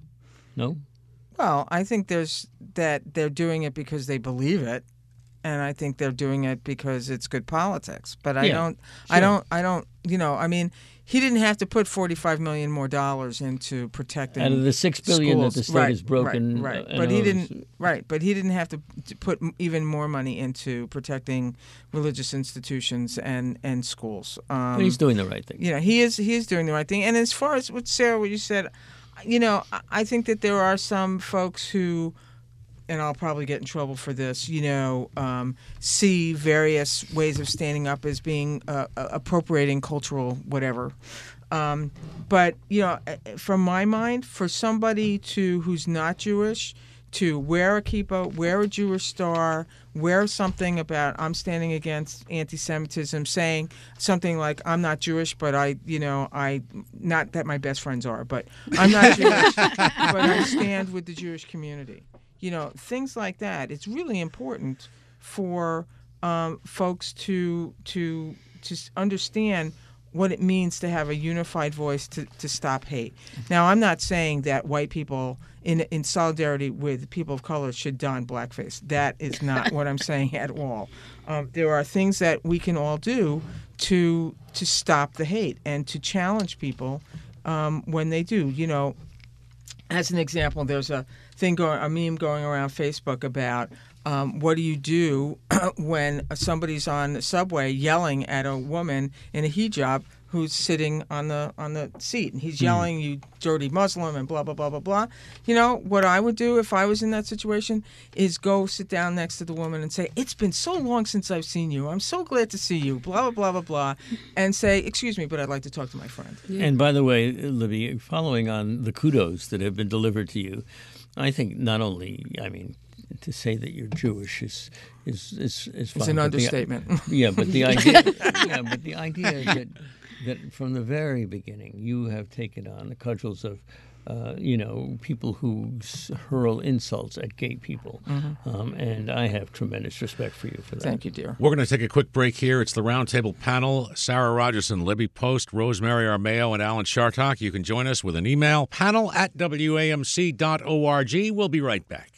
No? Well, I think there's that they're doing it because they believe it, and I think they're doing it because it's good politics. But I Yeah, don't, I sure. don't, I don't. You know, I mean, he didn't have to put forty-five million more dollars into protecting Out of the six billion schools. that the state right, has broken, Right, right. uh, and but he owes. didn't. Right, but he didn't have to to put m- even more money into protecting religious institutions and and schools. Um, But he's doing the right thing. you know, he is he is doing the right thing. And as far as what Sarah, what you said, you know, I- I think that there are some folks who, and I'll probably get in trouble for this, you know, um, see various ways of standing up as being uh, uh, appropriating cultural whatever. Um, but you know, uh, from my mind, for somebody to who's not Jewish to wear a kippah, wear a Jewish star, wear something about I'm standing against anti-Semitism, saying something like I'm not Jewish, but I, you know, I not that my best friends are, but I'm not Jewish, but I stand with the Jewish community. You know, things like that. It's really important for um, folks to to to s- understand what it means to have a unified voice to, to stop hate. Now, I'm not saying that white people in in solidarity with people of color should don blackface. That is not what I'm saying at all. Um, there are things that we can all do to to stop the hate and to challenge people um, when they do. You know, as an example, there's a thing going, a meme going around Facebook about um, what do you do when somebody's on the subway yelling at a woman in a hijab who's sitting on the on the seat, and he's yelling, "You dirty Muslim," and blah blah blah blah blah. You know what I would do if I was in that situation is go sit down next to the woman and say, "It's been so long since I've seen you. I'm so glad to see you." Blah blah blah blah blah, and say, "Excuse me, but I'd like to talk to my friend." And by the way, Libby, following on the kudos that have been delivered to you, I think not only, I mean, to say that you're Jewish is is is, is fine. It's an but the- understatement. yeah, but the idea, yeah, but the idea that that from the very beginning you have taken on the cudgels of, uh, you know, people who s- hurl insults at gay people, um, and I have tremendous respect for you for that. Thank you, dear. We're going to take a quick break here. It's the Roundtable panel. Sarah Rogerson, Libby Post, Rosemary Armao, and Alan Shartok. You can join us with an email, panel at W A M C dot org. We'll be right back.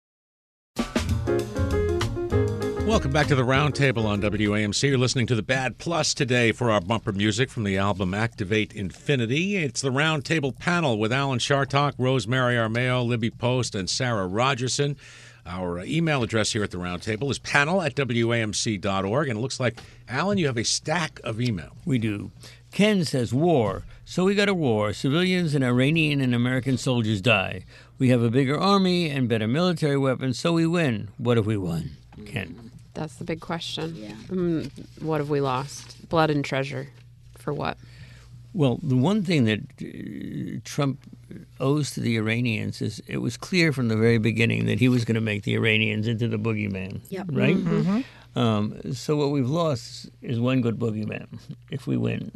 Welcome back to the Roundtable on W A M C. You're listening to the Bad Plus today for our bumper music from the album Activate Infinity. It's the Roundtable panel with Alan Shartok, Rosemary Armao, Libby Post, and Sarah Rogerson. Our email address here at the Roundtable is panel at W A M C dot org. And it looks like, Alan, you have a stack of email. We do. Ken says, war. So we got a war. Civilians and Iranian and American soldiers die. We have a bigger army and better military weapons, so we win. What have we won? Ken. That's the big question. Yeah. Mm, what have we lost? Blood and treasure. For what? Well, the one thing that uh, Trump owes to the Iranians is it was clear from the very beginning that he was going to make the Iranians into the boogeyman. Yep. Right? Mm-hmm. Um, so what we've lost is one good boogeyman if we win.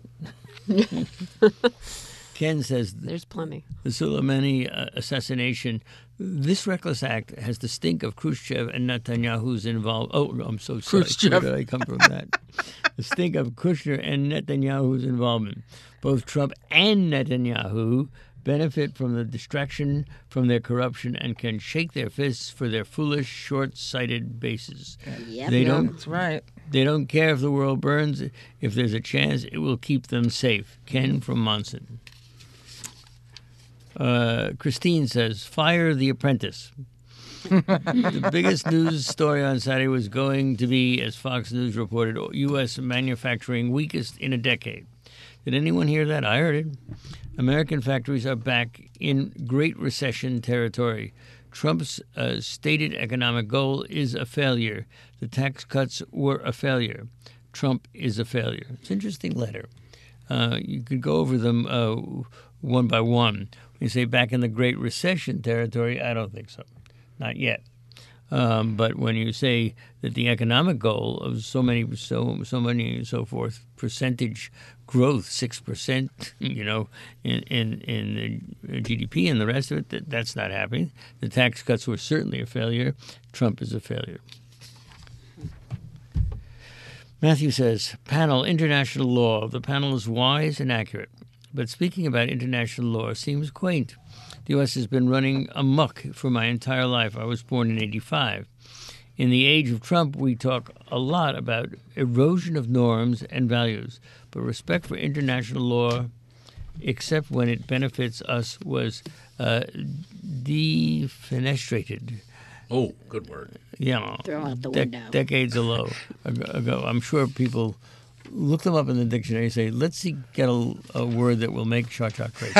Ken says There's plenty. the Soleimani uh, assassination, this reckless act has the stink of Khrushchev and Netanyahu's involved. Oh, I'm so sorry. Khrushchev. Where did I come from that? The stink of Kushner and Netanyahu's involvement. Both Trump and Netanyahu benefit from the distraction from their corruption and can shake their fists for their foolish, short-sighted bases. Yep. They Yeah, don't. that's right. They don't care if the world burns. If there's a chance, it will keep them safe. Ken from Monson. Uh, Christine says, "Fire the Apprentice." The biggest news story on Saturday was going to be, as Fox News reported, U S manufacturing weakest in a decade. Did anyone hear that? I heard it. American factories are back in Great Recession territory. Trump's uh, stated economic goal is a failure. The tax cuts were a failure. Trump is a failure. It's an interesting letter. Uh, you could go over them uh, one by one. When you say back in the Great Recession territory, I don't think so. Not yet. Um, but when you say that the economic goal of so many, so so many, so forth, percentage growth, six percent, you know, in in in the G D P and the rest of it, that, that's not happening. The tax cuts were certainly a failure. Trump is a failure. Matthew says, panel, international law. The panel is wise and accurate. But speaking about international law seems quaint. The U S has been running amok for my entire life. I was born in eighty-five. In the age of Trump, we talk a lot about erosion of norms and values, but respect for international law, except when it benefits us, was uh, defenestrated. Oh, good word. Yeah, Throw out the de- window. decades ago, ago. I'm sure people look them up in the dictionary and say, let's see, get a, a word that will make Cha-Cha crazy.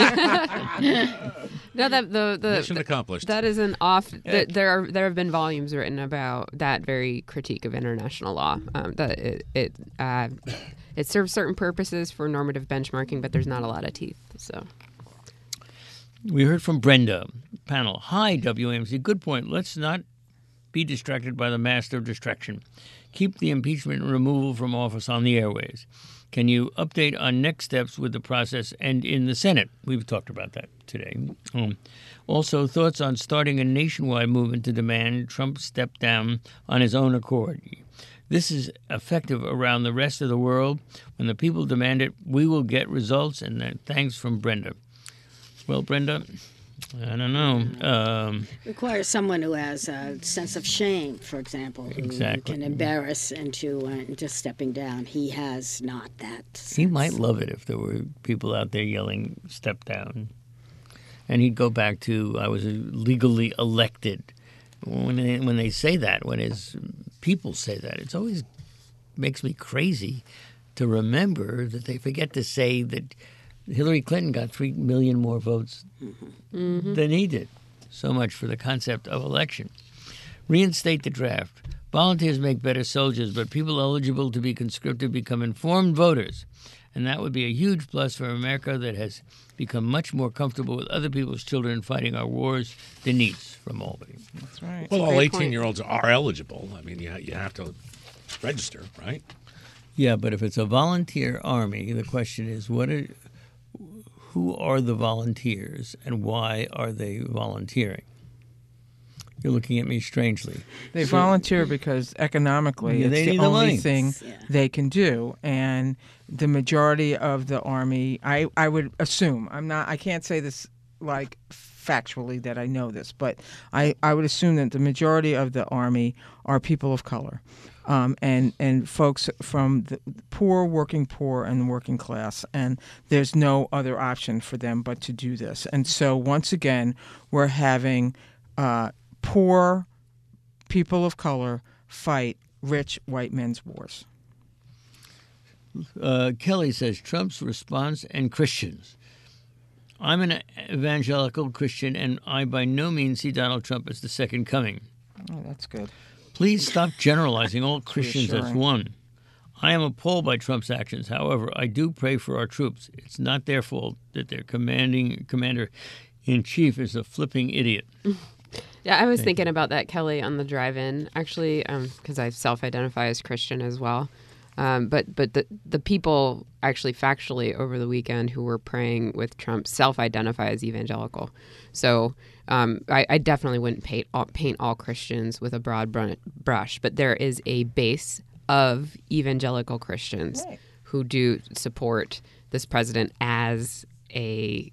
No, that the the Mission accomplished. that is an off. th- There are there have been volumes written about that very critique of international law. Um, that it it uh, it serves certain purposes for normative benchmarking, but there's not a lot of teeth. So We heard from Brenda, panel. Hi, W A M C. Good point. Let's not be distracted by the master of distraction. Keep the impeachment and removal from office on the airways. Can you update on next steps with the process and in the Senate? We've talked about that today. Um, also, thoughts on starting a nationwide movement to demand Trump step down on his own accord. This is effective around the rest of the world. When the people demand it, we will get results. And uh, thanks from Brenda. Well, Brenda, I don't know. Um, Requires someone who has a sense of shame, for example, who Exactly. can embarrass into uh, into stepping down. He has not that. He sense. might love it if there were people out there yelling, step down. And he'd go back to, I was legally elected. When they, when they say that, when his people say that, it always makes me crazy to remember that they forget to say that Hillary Clinton got three million more votes mm-hmm. than he did. So much for the concept of election. Reinstate the draft. Volunteers make better soldiers, but people eligible to be conscripted become informed voters. And that would be a huge plus for America that has become much more comfortable with other people's children fighting our wars. Denise from Albany. That's right. Well, all Great point. eighteen-year-olds are eligible. I mean, you, you have to register, right? Yeah, but if it's a volunteer army, the question is, what are, who are the volunteers and why are they volunteering? You're looking at me strangely. They volunteer because economically Yeah, they it's the need the only money. thing Yeah. they can do. And the majority of the Army, I, I would assume, I'm not, I can't say this like factually that I know this, but I, I would assume that the majority of the Army are people of color. Um, and, and folks from the poor, working poor, and working class. And there's no other option for them but to do this. And so once again, we're having uh, poor people of color fight rich white men's wars. Uh, Kelly says, Trump's response and Christians. I'm an evangelical Christian, and I by no means see Donald Trump as the second coming. Oh, that's good. Please stop generalizing all Christians as reassuring. one. I am appalled by Trump's actions. However, I do pray for our troops. It's not their fault that their commanding commander-in-chief is a flipping idiot. yeah, I was thinking about that, Kelly, on the drive-in actually, because I self-identify as Christian as well. Um, but but the the people actually factually over the weekend who were praying with Trump self-identify as evangelical. So um, I, I definitely wouldn't paint all, paint all Christians with a broad br- brush, but there is a base of evangelical Christians Right. who do support this president as a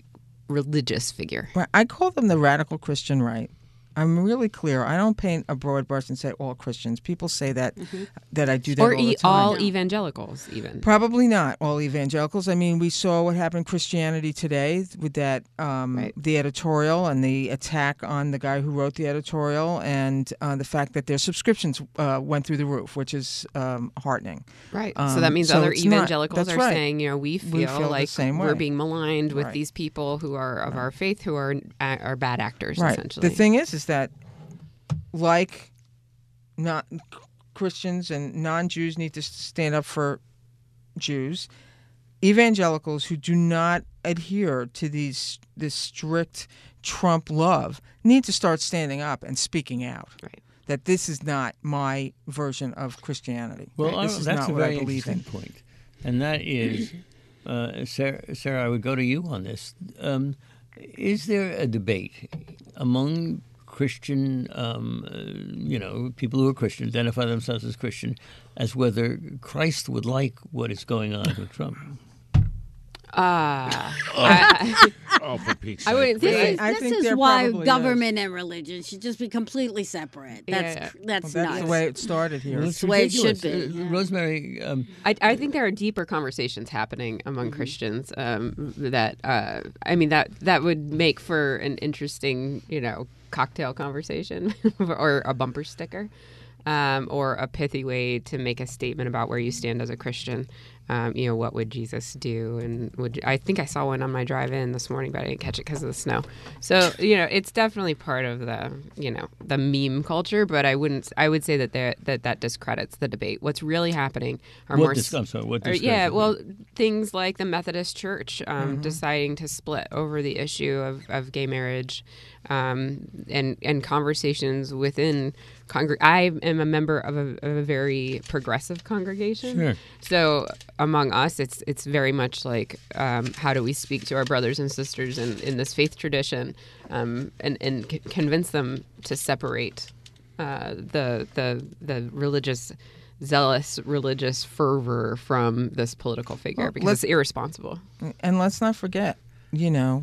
religious figure. Right. I call them the radical Christian right. I'm really clear. I don't paint a broad brush and say all Christians. People say that Mm-hmm. that I do that Or all the e- time. all evangelicals, even. Probably not all evangelicals. I mean, we saw what happened in Christianity Today with that um, Right. the editorial and the attack on the guy who wrote the editorial, and uh, the fact that their subscriptions uh, went through the roof, which is um, heartening. Right. Um, so that means so other it's not- evangelicals that's are right. saying, you know, we feel, We feel the like same we're way. being maligned with Right. these people who are of our faith, who are are bad actors, Right. essentially. The thing is, is that like not Christians and non-Jews need to stand up for Jews, evangelicals who do not adhere to these this strict Trump love need to start standing up and speaking out. Right. That this is not my version of Christianity. Well, Right? This I- is that's not a what very I believe interesting in. point, and that is, uh, Sarah, Sarah, I would go to you on this. Um, is there a debate among Christian, um, uh, you know, people who are Christian, identify themselves as Christian, as whether Christ would like what is going on with Trump? Uh, I, Oh, for Pete's I sake. wouldn't This say is, I this think is there why probably government and religion should just be completely separate. That's Yeah. cr- that's, Well, that's nuts. the way it started here. Well, it's the way it should ridiculous. be, Uh, yeah. Rosemary, um, I, I think there are deeper conversations happening among Christians um, that uh, I mean that that would make for an interesting, you know, cocktail conversation or a bumper sticker, um, or a pithy way to make a statement about where you stand as a Christian. Um, you know, what would Jesus do? And would I think I saw one on my drive in this morning, but I didn't catch it because of the snow. So you know, it's definitely part of the you know the meme culture. But I wouldn't. I would say that there, that that discredits the debate. What's really happening are what more. dis- I'm sorry, what Or, discussion? yeah, well, things like the Methodist Church um, deciding to split over the issue of, of gay marriage, um, and and conversations within congr- I am a member of a, of a very progressive congregation. Sure. So among us, it's it's very much like um, how do we speak to our brothers and sisters in, in this faith tradition, um, and and c- convince them to separate uh, the the the religious. zealous religious fervor from this political figure Well, because let's- it's irresponsible. And let's not forget, you know,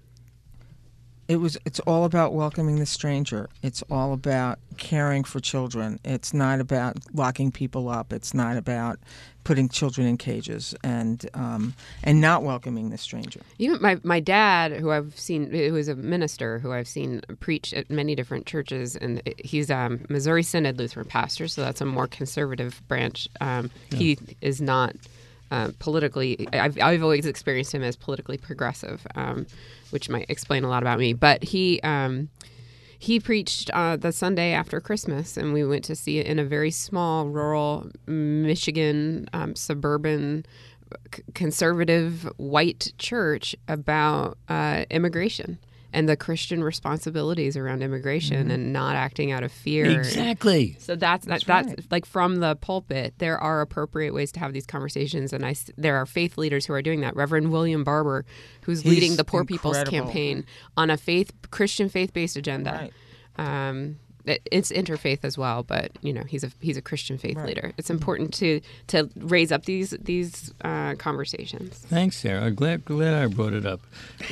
it was it's all about welcoming the stranger. It's all about caring for children. It's not about locking people up. It's not about putting children in cages and um, and not welcoming the stranger. Even my, my dad, who I've seen, who is a minister, who I've seen preach at many different churches, and he's a Missouri Synod Lutheran pastor, so that's a more conservative branch. Um, He is not uh, politically. I've, I've always experienced him as politically progressive, um, which might explain a lot about me. But he. Um, He preached uh, the Sunday after Christmas, and we went to see it in a very small, rural Michigan, um, suburban, c- conservative, white church about uh, immigration and the Christian responsibilities around immigration and not acting out of fear. Exactly. So that's that, That's that's, right. like from the pulpit. There are appropriate ways to have these conversations, and I s- there are faith leaders who are doing that. Reverend William Barber, who's He's leading the Poor People's incredible. Campaign on a faith Christian faith based agenda. Right. Um, it, it's interfaith as well, but you know he's a he's a Christian faith Right. leader. It's important to to raise up these these uh, conversations. Thanks, Sarah. Glad glad I brought it up.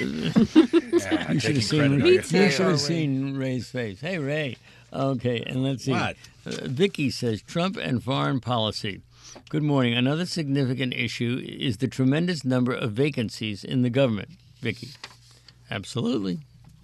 Yeah, You should taking have seen. credit on You your should face. have seen Ray's face. Hey, Ray. Okay, and let's see. What? Uh, Vicky says Trump and foreign policy. Good morning. Another significant issue is the tremendous number of vacancies in the government. Vicky, absolutely.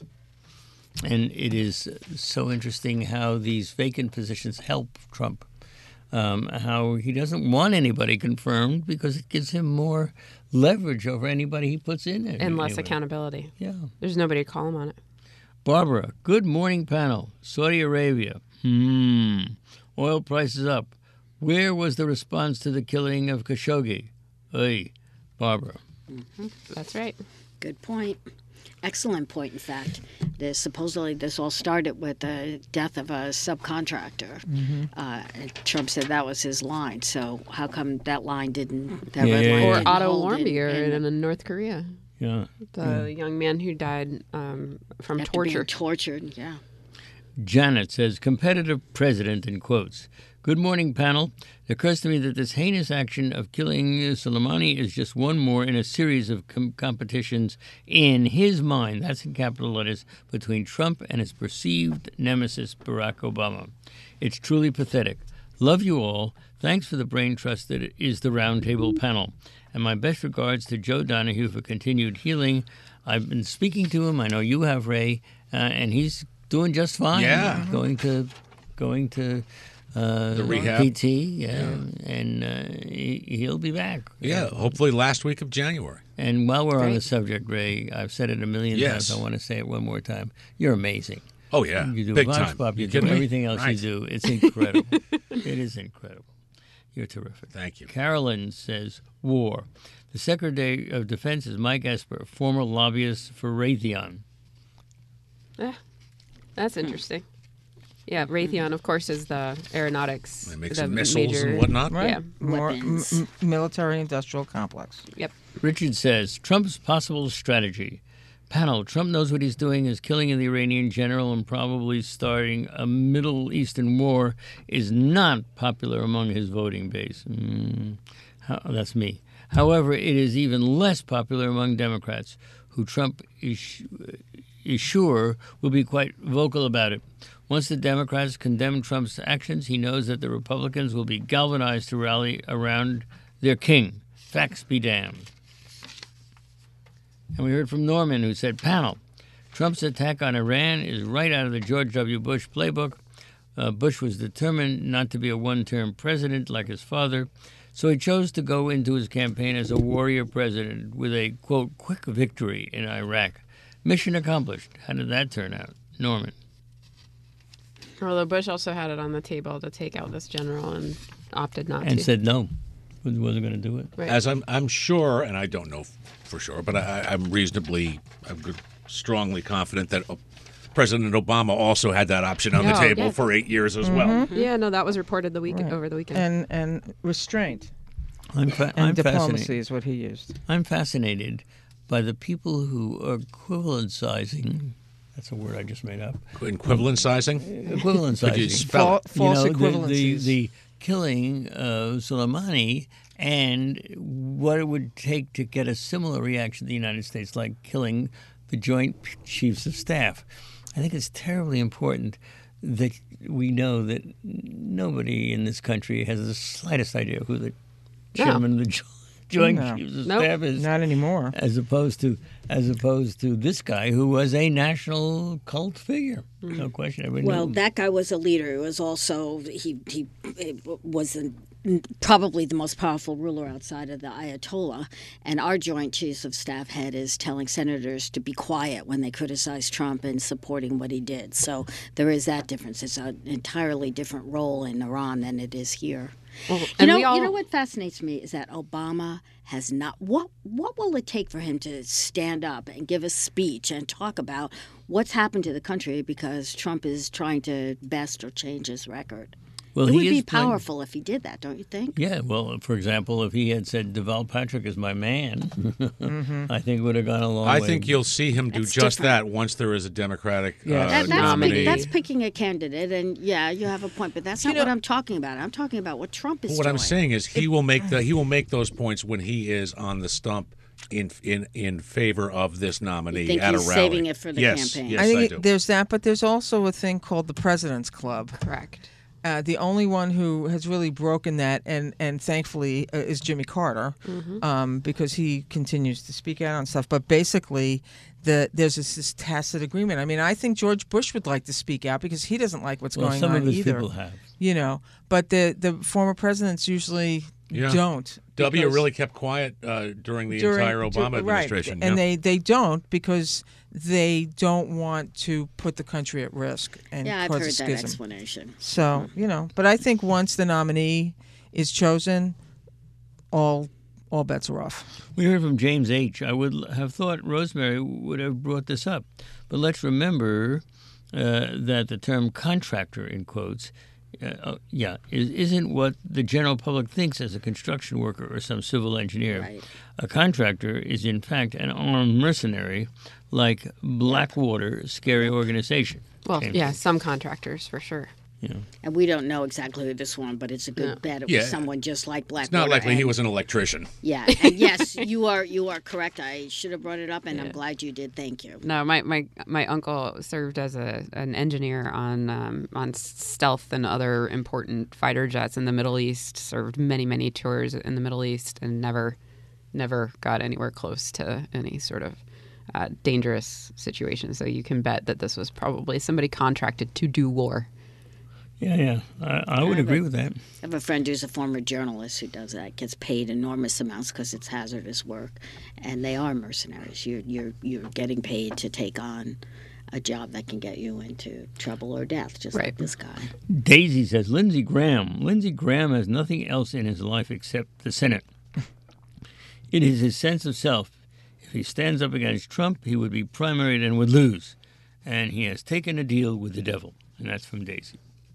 And it is so interesting how these vacant positions help Trump. Um, how he doesn't want anybody confirmed because it gives him more leverage over anybody he puts in there. And less anyway. accountability. Yeah. There's nobody to call him on it. Barbara, good morning panel. Saudi Arabia. Hmm. Oil prices up. Where was the response to the killing of Khashoggi? Hey, Barbara. That's right. Good point. Excellent point, in fact. There's supposedly this all started with the death of a subcontractor. Mm-hmm. Uh, and Trump said that was his line. So how come that line didn't, that Yeah, red yeah, line yeah. Or didn't Otto hold in- Warmbier in- in, in North Korea, Yeah. the young man who died um, from after torture. being tortured, yeah. Janet says, competitive president, in quotes. Good morning, panel. It occurs to me that this heinous action of killing Soleimani is just one more in a series of com- competitions in his mind, that's in capital letters, between Trump and his perceived nemesis, Barack Obama. It's truly pathetic. Love you all. Thanks for the brain trust that is the Roundtable panel. And my best regards to Joe Donahue for continued healing. I've been speaking to him. I know you have, Ray, uh, and he's doing just fine. Yeah. Going to, going to uh, The rehab. P T, yeah, and uh, he, he'll be back. Yeah, hopefully last week of January. And while we're on Great. the subject, Ray, I've said it a million Yes. times. I want to say it one more time. You're amazing. Oh, yeah. You do Big Vox time. Pop, you, You do kidding me? everything else Right. you do. It's incredible. It is incredible. You're terrific. Thank you. Carolyn says, war. The Secretary of Defense is Mike Esper, former lobbyist for Raytheon. Eh, that's interesting. Yeah, Raytheon, of course, is the aeronautics. They make the some missiles major, and whatnot. Right. Yeah. More m- Weapons. m- military-industrial complex. Yep. Richard says, Trump's possible strategy. Panel, Trump knows what he's doing, is killing the Iranian general and probably starting a Middle Eastern war is not popular among his voting base. Mm, how, that's me. However, it is even less popular among Democrats, who Trump is, is sure will be quite vocal about it. Once the Democrats condemn Trump's actions, he knows that the Republicans will be galvanized to rally around their king. Facts be damned. And we heard from Norman, who said, panel, Trump's attack on Iran is right out of the George W. Bush playbook. Uh, Bush was determined not to be a one-term president like his father, so he chose to go into his campaign as a warrior president with a, quote, quick victory in Iraq. Mission accomplished. How did that turn out? Norman. Although Bush also had it on the table to take out this general and opted not And to. said no. Wasn't going to do it. Right. As I'm, I'm sure, and I don't know for sure, but I, I'm reasonably, I'm good- strongly confident that uh, President Obama also had that option on the Yeah. table Yeah. for eight years as well. Yeah, no, that was reported the week Right. over the weekend. And and restraint I'm, fa- and I'm diplomacy fascinated. is what he used. I'm fascinated by the people who are equivalentzing. That's a word I just made up. Equivalent sizing? Equivalentzing. Could you spell it? Fa- false you know, the, the, equivalencies. the killing of Soleimani and what it would take to get a similar reaction in the United States, like killing the Joint Chiefs of Staff. I think it's terribly important that we know that nobody in this country has the slightest idea who the No. chairman of the Jo- Joint No. Chiefs of Nope. Staff is. Not anymore. As opposed to, as opposed to this guy who was a national cult figure, no question. Everybody Well, knew. that guy was a leader. He was also he he was the, probably the most powerful ruler outside of the Ayatollah. And our Joint Chiefs of Staff head is telling senators to be quiet when they criticize Trump and supporting what he did. So there is that difference. It's an entirely different role in Iran than it is here. Well, You and know, we all, you know what fascinates me is that Obama has not. What what will it take for him to stand up and give a speech and talk about what's happened to the country because Trump is trying to best or change his record? well, it he would is be playing- powerful if he did that, don't you think? Yeah, well, for example, if he had said Deval Patrick is my man, Mm-hmm. I think it would have gone a long way. I think you'll see him do That's just different. that once there is a Democratic Yeah. uh, That, that's, nominee. pick, that's picking a candidate, and yeah, you have a point, but that's not know- what I'm talking about. I'm talking about what Trump is what doing. I'm saying is he will make the he will make those points when he is on the stump in in in favor of this nominee You think at he's a rally. saving it for the yes, campaign? Yes, I I, think do. it- there's that, but there's also a thing called the President's Club. correct. Uh, the only one who has really broken that, and and thankfully, uh, is Jimmy Carter, um, because he continues to speak out on stuff. But basically, the there's this, this tacit agreement. I mean, I think George Bush would like to speak out because he doesn't like what's well, going some on of his either. people have. You know, but the the former presidents usually Yeah. don't. W because- really kept quiet uh, during the during- entire Obama dur- administration. right. And yeah. they, they don't because they don't want to put the country at risk and Yeah, I've cause heard a that schism. explanation. So, you know, but I think once the nominee is chosen, all all bets are off. We heard from James H. I would have thought Rosemary would have brought this up, but let's remember uh, that the term contractor, in quotes, uh, oh, yeah, is, isn't what the general public thinks as a construction worker or some civil engineer. Right. A contractor is, in fact, an armed mercenary like Blackwater, scary organization. Well, Same yeah, thing. some contractors for sure. Yeah. And we don't know exactly who this one, but it's a good No. bet it Yeah. was someone just like Blackwater. It's not likely he and- was an electrician. Yeah, and yes, you are you are correct. I should have brought it up, and I'm glad you did. Thank you. No, my, my, my uncle served as a an engineer on um, on stealth and other important fighter jets in the Middle East. Served many many tours in the Middle East and never never got anywhere close to any sort of uh, dangerous situation. So you can bet that this was probably somebody contracted to do war. Yeah, yeah. I, I would Yeah, agree but- with that. I have a friend who's a former journalist who does that. Gets paid enormous amounts because it's hazardous work, and they are mercenaries. You're you're you're getting paid to take on a job that can get you into trouble or death, just like Right. this guy. Daisy says, Lindsey Graham. Lindsey Graham has nothing else in his life except the Senate. It is his sense of self. If he stands up against Trump, he would be primaried and would lose. And he has taken a deal with the devil. And that's from Daisy.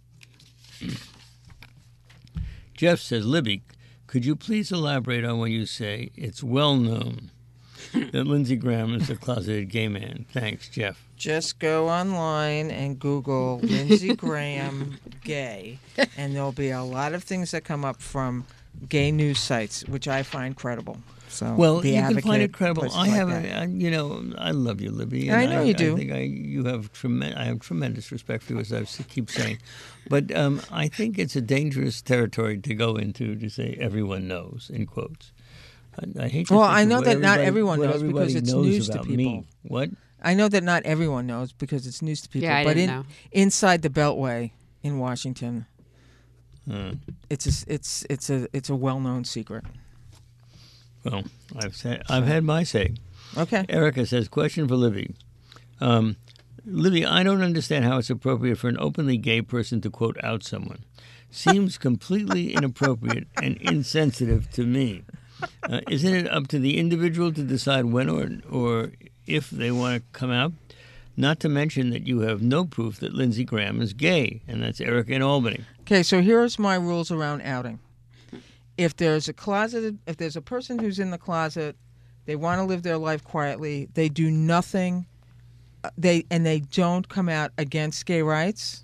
Jeff says, Libby, could you please elaborate on when you say it's well known that Lindsey Graham is a closeted gay man? Thanks, Jeff. Just go online and Google Lindsey Graham gay, and there'll be a lot of things that come up from gay news sites, which I find credible. So Well, The you can find Advocate, it credible. places I like have, that. a, I- you know, I love you, Libby. I and know you do. I think I, you have tremendous. I have tremendous respect for you, as I s- keep saying. But um, I think it's a dangerous territory to go into to say everyone knows in quotes. I, I hate. To Well, think I of know what that not everybody- everyone what knows because everybody it's knows news to about people. me. What? I know that not everyone knows because it's news to people. Yeah, I but didn't in know. inside the Beltway in Washington, Uh, it's a, s- it's it's a it's a well known secret. well, I've said, I've had my say. Okay. Erica says, question for Libby. Um, Libby, I don't understand how it's appropriate for an openly gay person to, quote, out someone. Seems completely inappropriate and insensitive to me. Uh, isn't it up to the individual to decide when or, or if they want to come out? Not to mention that you have no proof that Lindsey Graham is gay, and that's Erica in Albany. Okay, so here's my rules around outing. If there's a closet, if there's a person who's in the closet, they want to live their life quietly. They do nothing. uh, They and they don't come out against gay rights.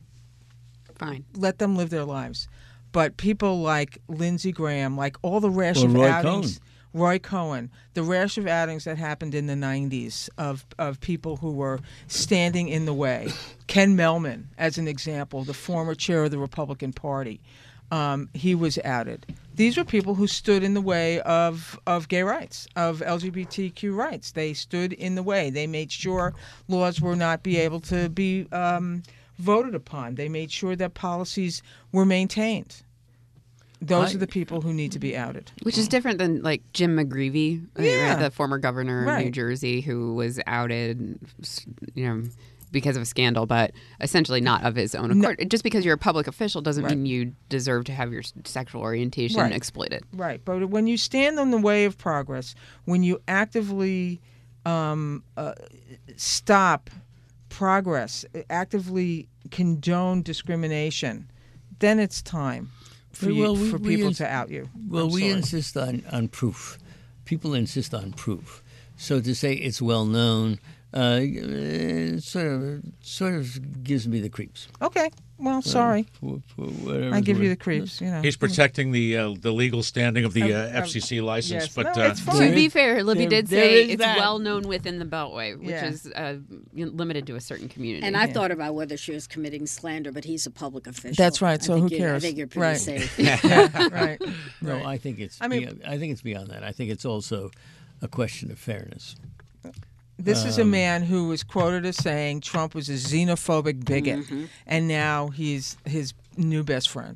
Fine. Let them live their lives. But people like Lindsey Graham, like all the rash Or of Roy outings, Roy Cohen, the rash of outings that happened in the nineties of, of people who were standing in the way. Ken Mellman, as an example, the former chair of the Republican Party, um, he was outed. These were people who stood in the way of, of gay rights, of L G B T Q rights. They stood in the way. They made sure laws were not be able to be um, voted upon. They made sure that policies were maintained. Those I- are the people who need to be outed. Which is different than like Jim McGreevey, uh, Yeah. right, the former governor of New Right. Jersey, who was outed, you know, because of a scandal, but essentially not of his own accord. Just because you're a public official doesn't Right. mean you deserve to have your s- sexual orientation Right. exploited. Right, but when you stand in the way of progress, when you actively um, uh, stop progress, actively condone discrimination, then it's time for, you, Well, we- for we people ins- to out you. Well, I'm we sorry. insist on, on proof. People insist on proof. So to say it's well known uh, uh, sort of sort of gives me the creeps. Okay, well, sorry. For, for whatever I it's give you the worth. creeps, you know. He's protecting the uh, the legal standing of the uh, Um, F C C license, yes. but No, uh, it's fine. To There be is- fair, Libby there- did there say is it's that. well known within the Beltway, which Yeah. is uh, you know, limited to a certain community. And I thought about whether she was committing slander, but he's a public official. That's right, I so think who you're- I cares? think you're pretty Right. safe. yeah, right. No, Right. I think it's. I mean- beyond, I think it's beyond that. I think it's also a question of fairness. This is a Um, man who was quoted as saying Trump was a xenophobic bigot, Mm-hmm. and now he's his new best friend.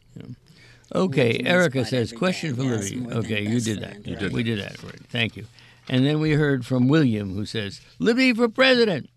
Okay, Means Erica quite says, every question day. for Yes, Libby. more than Okay, you best did friend, that. You right. did. We did that. Right. Thank you. And then we heard from William, who says, Libby for president.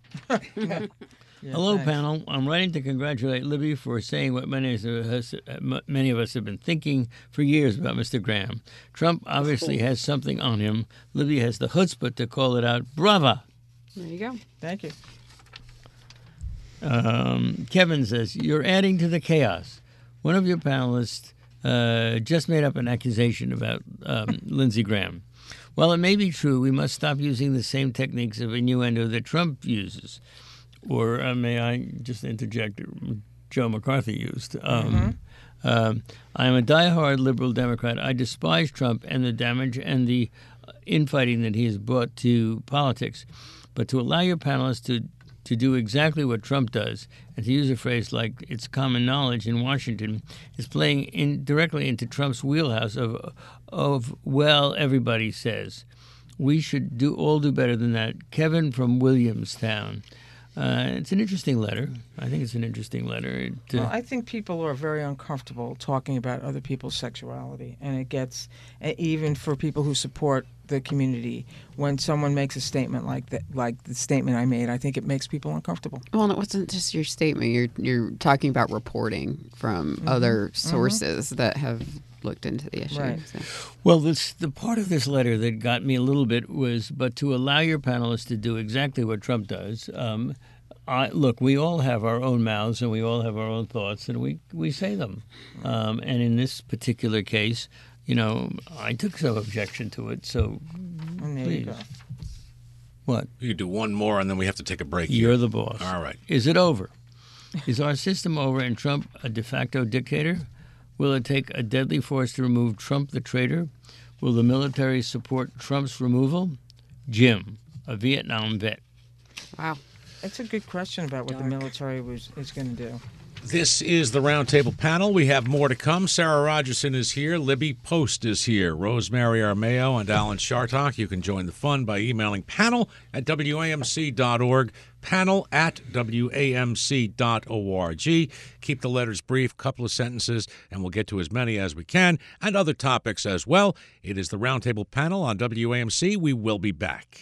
Hello, thanks. panel. I'm writing to congratulate Libby for saying what many of us, uh, many of us have been thinking for years about Mister Graham. Trump obviously has something on him. Libby has the chutzpah to call it out. Brava. there you go. Thank you. Um, Kevin says, you're adding to the chaos. One of your panelists uh, just made up an accusation about um, Lindsey Graham. While it may be true, we must stop using the same techniques of innuendo that Trump uses. Or uh, may I just interject, Joe McCarthy used. Um, mm-hmm. um, I am a diehard liberal Democrat. I despise Trump and the damage and the infighting that he has brought to politics. But to allow your panelists to to do exactly what Trump does, and to use a phrase like it's common knowledge in Washington, is playing in directly into Trump's wheelhouse of, of well, everybody says. We should do all do better than that. Kevin from Williamstown. Uh, it's an interesting letter. I think it's an interesting letter. It, uh, well, I think people are very uncomfortable talking about other people's sexuality, and it gets, even for people who support the community, when someone makes a statement like that, like the statement I made, I think it makes people uncomfortable. Well, and it wasn't just your statement. You're you're talking about reporting from mm-hmm. other sources mm-hmm. that have looked into the issue. Right. So. Well, this, the part of this letter that got me a little bit was, but to allow your panelists to do exactly what Trump does. Um, I, look, we all have our own mouths and we all have our own thoughts, and we, we say them. Um, and in this particular case, you know, I took some objection to it, so and there please. You go. What? You could do one more, and then we have to take a break. You're here. the boss. All right. Is it over? Is our system over and Trump a de facto dictator? Will it take a deadly force to remove Trump the traitor? Will the military support Trump's removal? Jim, a Vietnam vet. Wow. That's a good question about what Dark. the military was is going to do. This is the Roundtable Panel. We have more to come. Sarah Rogerson is here. Libby Post is here. Rosemary Armao and Alan Chartock. You can join the fun by emailing panel at W A M C dot org, panel at W A M C dot org. Keep the letters brief, couple of sentences, and we'll get to as many as we can, and other topics as well. It is the Roundtable Panel on W A M C. We will be back.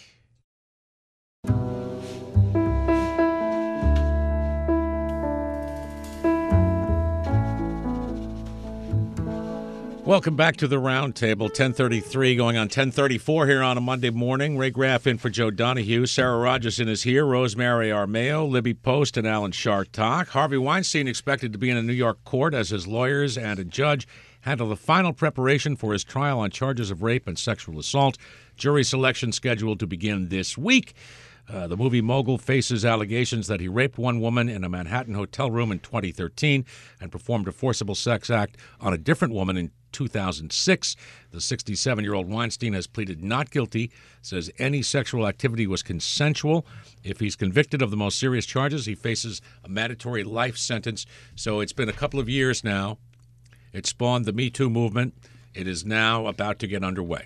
Welcome back to the Roundtable, ten thirty-three going on ten thirty-four here on a Monday morning. Ray Graff in for Joe Donahue. Sarah Rogerson is here. Rosemary Armao, Libby Post, and Alan Chartock. Harvey Weinstein expected to be in a New York court as his lawyers and a judge handle the final preparation for his trial on charges of rape and sexual assault. Jury selection scheduled to begin this week. Uh, the movie mogul faces allegations that he raped one woman in a Manhattan hotel room in twenty thirteen and performed a forcible sex act on a different woman in two thousand six. The sixty-seven-year-old Weinstein has pleaded not guilty, says any sexual activity was consensual. If he's convicted of the most serious charges, he faces a mandatory life sentence. So it's been a couple of years now. It spawned the Me Too movement. It is now about to get underway.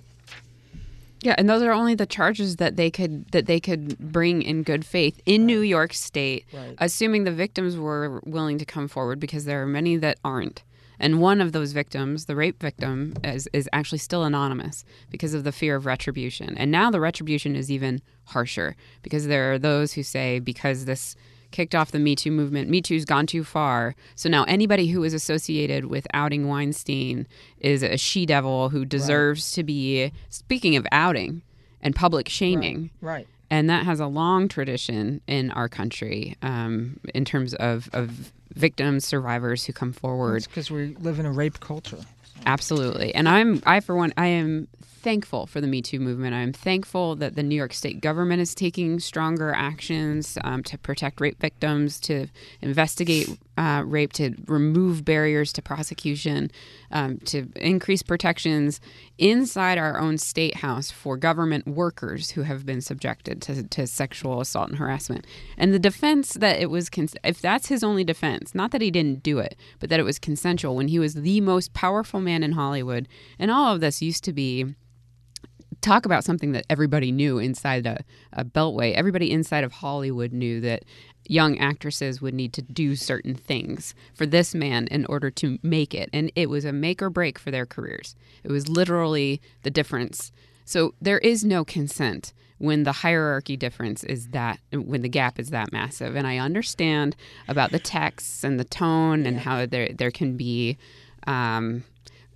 Yeah, and those are only the charges that they could that they could bring in good faith in right. New York State, right. assuming the victims were willing to come forward, because there are many that aren't. And one of those victims, the rape victim, is, is actually still anonymous because of the fear of retribution. And now the retribution is even harsher, because there are those who say, because this kicked off the Me Too movement, Me Too's gone too far. So now anybody who is associated with outing Weinstein is a she-devil who deserves right. to be, speaking of outing and public shaming. Right. right. And that has a long tradition in our country um, in terms of, of victims, survivors who come forward. It's because we live in a rape culture. So. Absolutely. And I'm, I, for one, I am thankful for the Me Too movement. I'm thankful that the New York State government is taking stronger actions um, to protect rape victims, to investigate uh, rape, to remove barriers to prosecution, um, to increase protections inside our own state house for government workers who have been subjected to, to sexual assault and harassment. And the defense that it was, cons- if that's his only defense, not that he didn't do it, but that it was consensual when he was the most powerful man in Hollywood. And all of this used to be talk about something that everybody knew inside a, a beltway. Everybody inside of Hollywood knew that young actresses would need to do certain things for this man in order to make it. And it was a make or break for their careers. It was literally the difference. So there is no consent when the hierarchy difference is that, when the gap is that massive. And I understand about the texts and the tone and how there there can be... Um,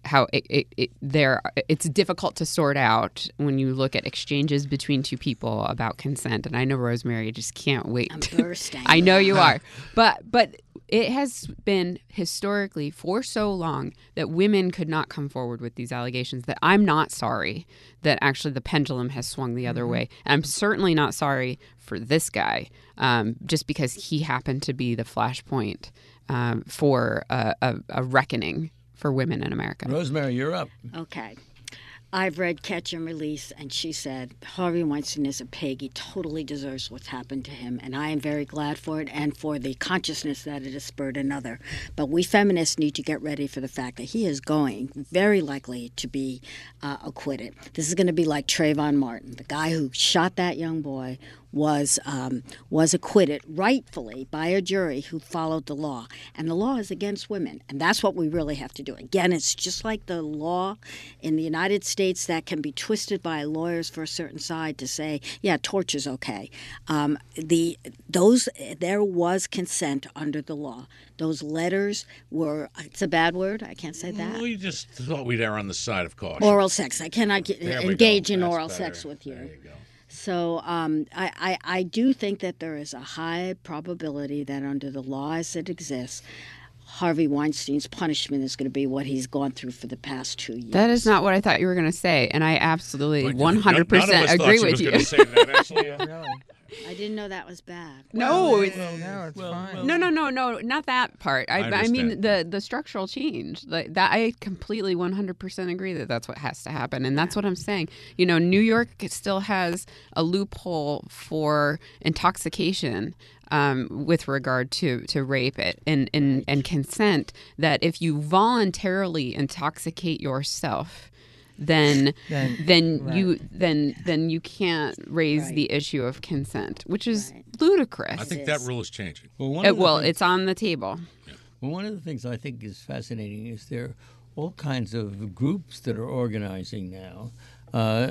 how it, it, it there it's difficult to sort out when you look at exchanges between two people about consent. And I know, Rosemary, I just can't wait. I'm bursting. I know you are, but but. It has been historically for so long that women could not come forward with these allegations that I'm not sorry that actually the pendulum has swung the other mm-hmm. way. And I'm certainly not sorry for this guy um, just because he happened to be the flashpoint um, for a, a, a reckoning for women in America. Rosemary, you're up. Okay. I've read Catch and Release, and she said, Harvey Weinstein is a pig. He totally deserves what's happened to him, and I am very glad for it and for the consciousness that it has spurred another. But we feminists need to get ready for the fact that he is going, very likely, to be uh, acquitted. This is going to be like Trayvon Martin, the guy who shot that young boy, was um, was acquitted rightfully by a jury who followed the law. And the law is against women. And that's what we really have to do. Again, it's just like the law in the United States that can be twisted by lawyers for a certain side to say, yeah, torture's okay. Um, the those there was consent under the law. Those letters were, it's a bad word, I can't say that. Well, we just thought we'd err on the side of caution. Oral sex. I cannot get, engage in That's oral better. sex with you. There you go. So um, I, I, I do think that there is a high probability that under the law as it exists, Harvey Weinstein's punishment is going to be what he's gone through for the past two years. That is not what I thought you were going to say, and I absolutely But one hundred percent none of us agree thought with she you. was going to say that, actually. Really? I didn't know that was bad. No, it's, Well, no, it's Well, fine. well- no, no, no, no, not that part. I, I I, mean understand. the the structural change. Like that, I completely one hundred percent agree that that's what has to happen, and that's what I'm saying. You know, New York still has a loophole for intoxication. Um, with regard to, to rape it and, and, and consent, that if you voluntarily intoxicate yourself, then Then- then right. you then then you can't raise Right. the issue of consent, which is Right. ludicrous. I think that rule is changing. Well, one It- of the well, things- it's on the table. Well, one of the things I think is fascinating is there are all kinds of groups that are organizing now uh,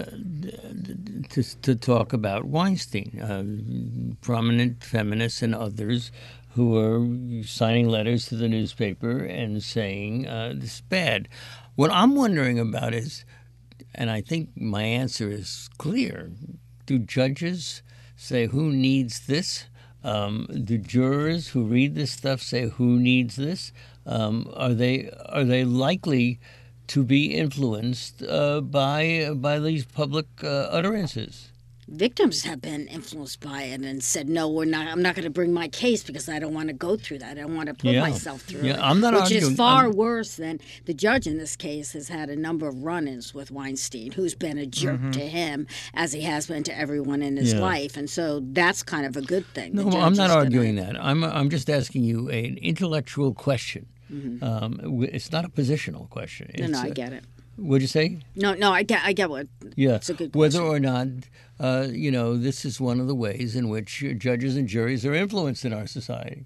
to, to talk about Weinstein, uh, prominent feminists and others who are signing letters to the newspaper and saying uh, this is bad. What I'm wondering about is, and I think my answer is clear, do judges say who needs this? Um, do jurors who read this stuff say who needs this? Um, are they are they likely to be influenced uh, by by these public uh, utterances? Victims have been influenced by it and said, no, we're not. I'm not going to bring my case because I don't want to go through that. I don't want to put Yeah. myself through Yeah, it. I'm not which arguing- is far I'm- worse than the judge in this case has had a number of run-ins with Weinstein, who's been a jerk to him as he has been to everyone in his Yeah. life, and so that's kind of a good thing. The No, judge I'm is not gonna- arguing that. I'm I'm just asking you an intellectual question. Um, w- it's not a positional question. No, It's no, I a- get it. What'd you say? No, no, I get, I get what. Yeah. It's a good Whether question. or not, uh, you know, this is one of the ways in which uh, judges and juries are influenced in our society.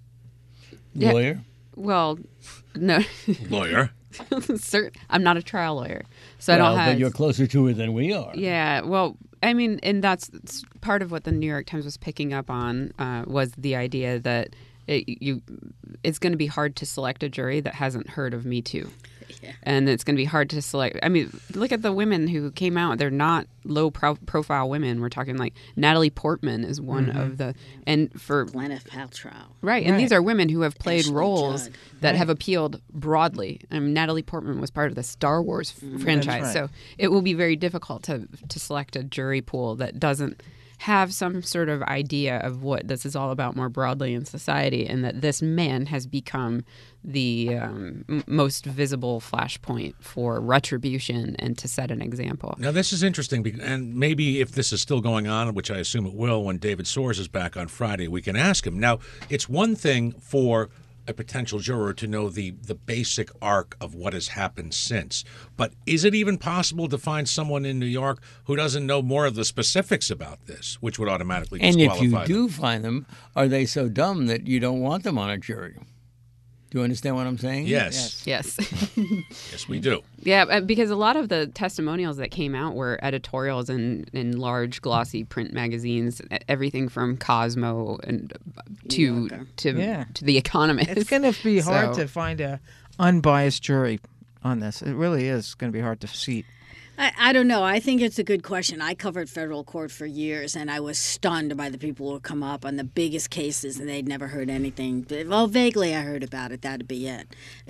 Yeah. Lawyer? Well, no, Lawyer. cert- I'm not a trial lawyer, so I well, don't have. but you're closer to it than we are. Yeah, well, I mean, and that's it's part of what the New York Times was picking up on uh, was the idea that it, you it's going to be hard to select a jury that hasn't heard of Me Too. Yeah. And it's going to be hard to select. I mean, look at the women who came out. They're not low pro- profile women. We're talking like Natalie Portman is one of the, and for Gwyneth Paltrow. right, and Right. these are women who have played Ashley roles Judd. that have appealed broadly. I mean, Natalie Portman was part of the Star Wars f- franchise, right. so it will be very difficult to to select a jury pool that doesn't have some sort of idea of what this is all about more broadly in society, and that this man has become the um, m- most visible flashpoint for retribution and to set an example. Now, this is interesting, bec- and maybe if this is still going on, which I assume it will when David Soares is back on Friday, we can ask him. Now, it's one thing for a potential juror to know the, the basic arc of what has happened since. But is it even possible to find someone in New York who doesn't know more of the specifics about this, which would automatically And disqualify if you them? do find them, are they so dumb that you don't want them on a jury? Do you understand what I'm saying? Yes. Yes. Yes, we do. Yeah, uh, because a lot of the testimonials that came out were editorials in, in large glossy print magazines, e- everything from Cosmo and to Yorker. to Yeah. to The Economist. It's going to be hard So- to find a unbiased jury on this? It really is going to be hard to seat. I, I don't know. I think it's a good question. I covered federal court for years, and I was stunned by the people who come up on the biggest cases, and they'd never heard anything. Well, vaguely I heard about it. That'd be it.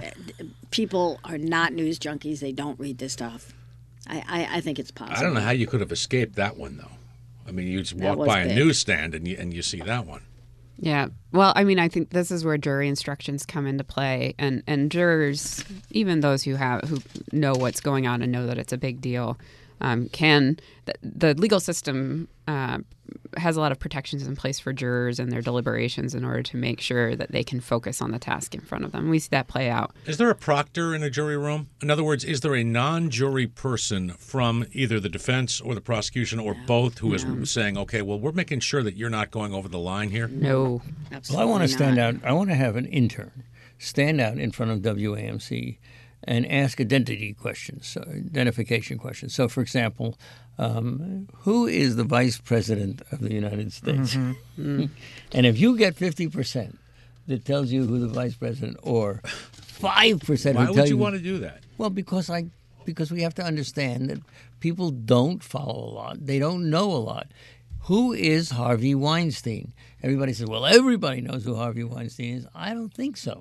People are not news junkies. They don't read this stuff. I, I, I think it's possible. I don't know how you could have escaped that one, though. I mean, you just That walk was by a big. newsstand and you, and you see that one. Yeah. Well, I mean, I think this is where jury instructions come into play, and, and jurors, even those who have who know what's going on and know that it's a big deal, um, can the, the legal system uh, has a lot of protections in place for jurors and their deliberations in order to make sure that they can focus on the task in front of them. We see that play out. Is there a proctor in a jury room? In other words, is there a non-jury person from either the defense or the prosecution or both who is saying, okay, well, we're making sure that you're not going over the line here? No. Absolutely Well, I want to stand not. out. I want to have an intern stand out in front of W A M C and ask identity questions, so identification questions. So, for example, um, who is the vice president of the United States? Mm-hmm. And if you get fifty percent that tells you who the vice president, or five percent Why who would tell you you, want to do that? well, because I because we have to understand that people don't follow a lot. They don't know a lot. Who is Harvey Weinstein? Everybody says, well, everybody knows who Harvey Weinstein is. I don't think so.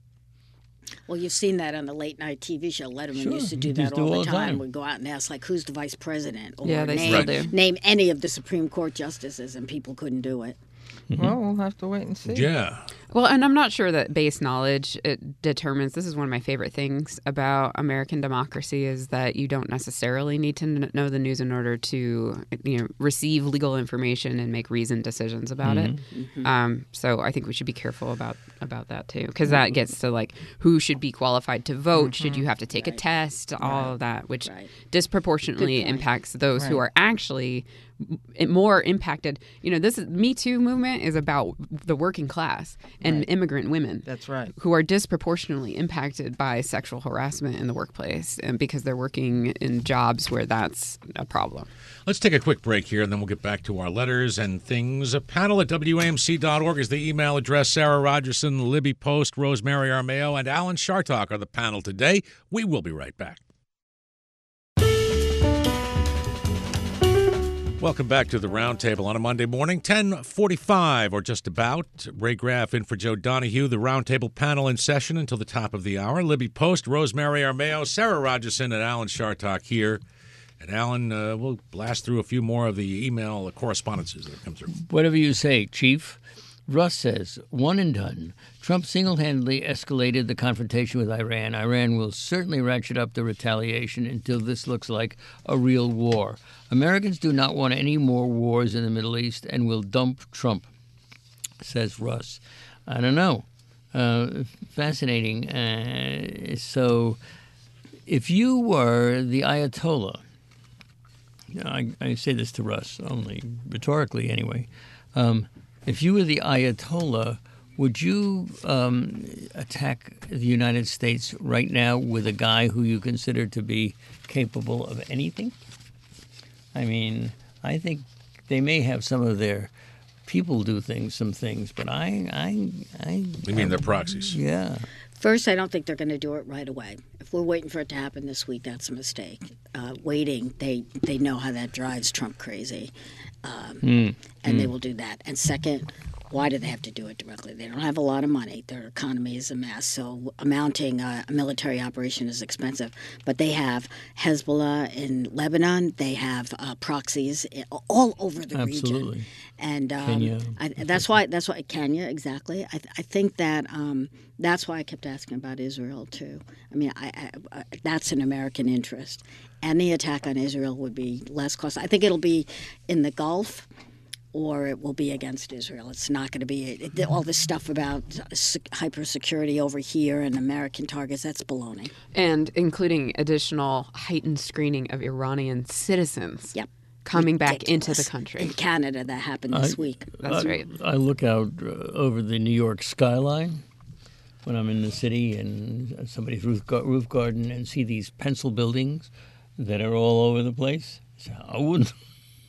Well, you've seen that on the late night T V show. Letterman Sure, used to he do used that to all do the all the time. time. We'd go out and ask, like, who's the vice president? Or Yeah, they name, still do. name any of the Supreme Court justices, and people couldn't do it. Well, we'll have to wait and see. Yeah. Well, and I'm not sure that base knowledge it determines. This is one of my favorite things about American democracy is that you don't necessarily need to kn- know the news in order to, you know, receive legal information and make reasoned decisions about it. Um, so I think we should be careful about about that too, because that gets to like who should be qualified to vote. Should you have to take a test? All of that, which Right. disproportionately Good point. impacts those who Right. are actually m- more impacted. You know, this is, Me Too movement is about the working class and immigrant women. That's right. Who are disproportionately impacted by sexual harassment in the workplace, and because they're working in jobs where that's a problem. Let's take a quick break here, and then we'll get back to our letters and things. A panel at W A M C dot org is the email address. Sarah Rogerson, Libby Post, Rosemary Armao, and Alan Shartok are the panel today. We will be right back. Welcome back to the Roundtable on a Monday morning, ten forty-five or just about. Ray Graff in for Joe Donahue. The Roundtable panel in session until the top of the hour. Libby Post, Rosemary Armao, Sarah Rogerson, and Alan Shartok here. And Alan, uh, we'll blast through a few more of the email correspondences that have come through. Whatever you say, Chief. Russ says, one and done. Trump single-handedly escalated the confrontation with Iran. Iran will certainly ratchet up the retaliation until this looks like a real war. Americans do not want any more wars in the Middle East and will dump Trump, says Russ. I don't know. Uh, fascinating. Uh, so if you were the Ayatollah, I, I say this to Russ only rhetorically anyway, um, if you were the Ayatollah, would you um, attack the United States right now with a guy who you consider to be capable of anything? I mean, I think they may have some of their people do things, some things, but I, I, I. You mean their proxies? Yeah. First, I don't think they're going to do it right away. If we're waiting for it to happen this week, that's a mistake. Uh, waiting, they, they know how that drives Trump crazy, um, Mm. and they will do that. And second, why do they have to do it directly? They don't have a lot of money. Their economy is a mess, so mounting a, a military operation is expensive. But they have Hezbollah in Lebanon. They have uh, proxies i- all over the Absolutely. region. And um, Kenya. I, that's why that's why Kenya exactly. I, th- I think that um, that's why I kept asking about Israel too. I mean, I, I, I, that's an American interest. Any attack on Israel would be less cost. I think it'll be in the Gulf, or it will be against Israel. It's not going to be it, all this stuff about hyper security over here and American targets. That's baloney. And including additional heightened screening of Iranian citizens. Yep. Coming back into the Ridiculous. country. In Canada, that happened this I- week. That's I, right. I look out uh, over the New York skyline when I'm in the city and somebody's roof, gar- roof garden and see these pencil buildings that are all over the place. So I wouldn't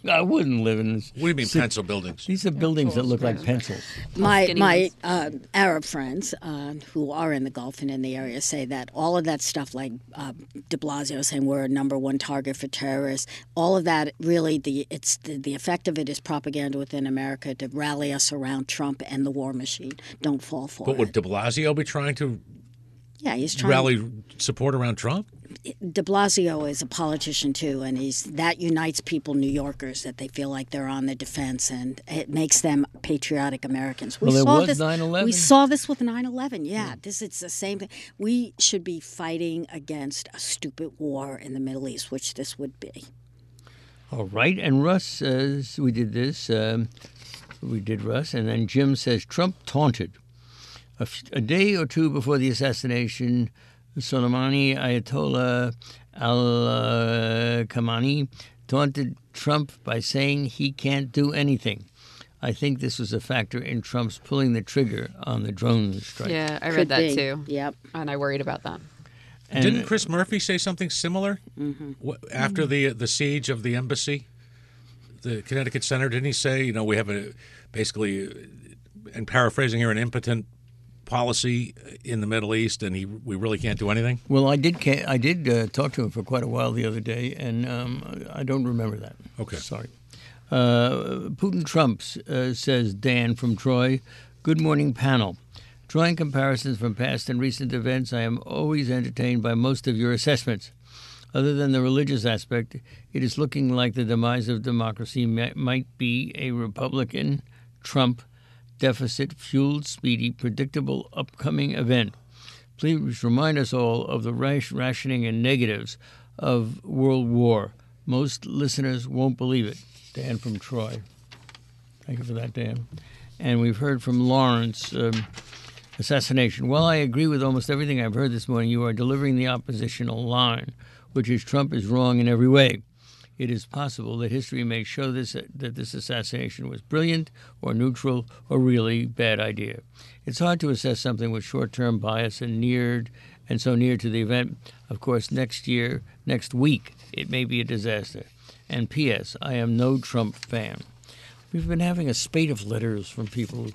I wouldn't live in this. What do you mean, pencil buildings? These are buildings that look like pencils. My skinny my ones. uh, Arab friends uh, who are in the Gulf and in the area say that all of that stuff, like uh, De Blasio saying we're a number one target for terrorists, all of that really the it's the, the effect of it is propaganda within America to rally us around Trump and the war machine. Don't fall for But it. would de Blasio be trying to yeah, he's trying. rally support around Trump? De Blasio is a politician too, and he's that unites people, New Yorkers, that they feel like they're on the defense, and it makes them patriotic Americans. We Well, there saw was this. nine eleven. We saw this with nine eleven. Yeah, this it's the same thing. We should be fighting against a stupid war in the Middle East, which this would be. All right, and Russ says we did this. Um, we did Russ, and then Jim says Trump taunted. A, f- a day or two before the assassination, Soleimani Ayatollah al-Khamenei taunted Trump by saying he can't do anything. I think this was a factor in Trump's pulling the trigger on the drone strike. Yeah, I Could read that be. too. Yep. And I worried about that. And- Didn't Chris Murphy say something similar Wh- after the the siege of the embassy, the Connecticut Center? Didn't he say, you know, we have a basically, and paraphrasing here, an impotent policy in the Middle East, and he we really can't do anything? Well, I did ca- I did uh, talk to him for quite a while the other day, and um, I don't remember that. Okay. Sorry. Uh, Putin Trumps, uh, says Dan from Troy. Good morning, panel. Drawing comparisons from past and recent events, I am always entertained by most of your assessments. Other than the religious aspect, it is looking like the demise of democracy may, might be a Republican Trump deficit-fueled, speedy, predictable, upcoming event. Please remind us all of the rash- rationing and negatives of World War. Most listeners won't believe it. Dan from Troy. Thank you for that, Dan. And we've heard from Lawrence, um, assassination. Well, I agree with almost everything I've heard this morning. You are delivering the oppositional line, which is Trump is wrong in every way. It is possible that history may show this that this assassination was brilliant or neutral or really bad idea. It's hard to assess something with short-term bias and neared and so near to the event. Of course, next year, next week, it may be a disaster. And P S. I am no Trump fan. We've been having a spate of letters from people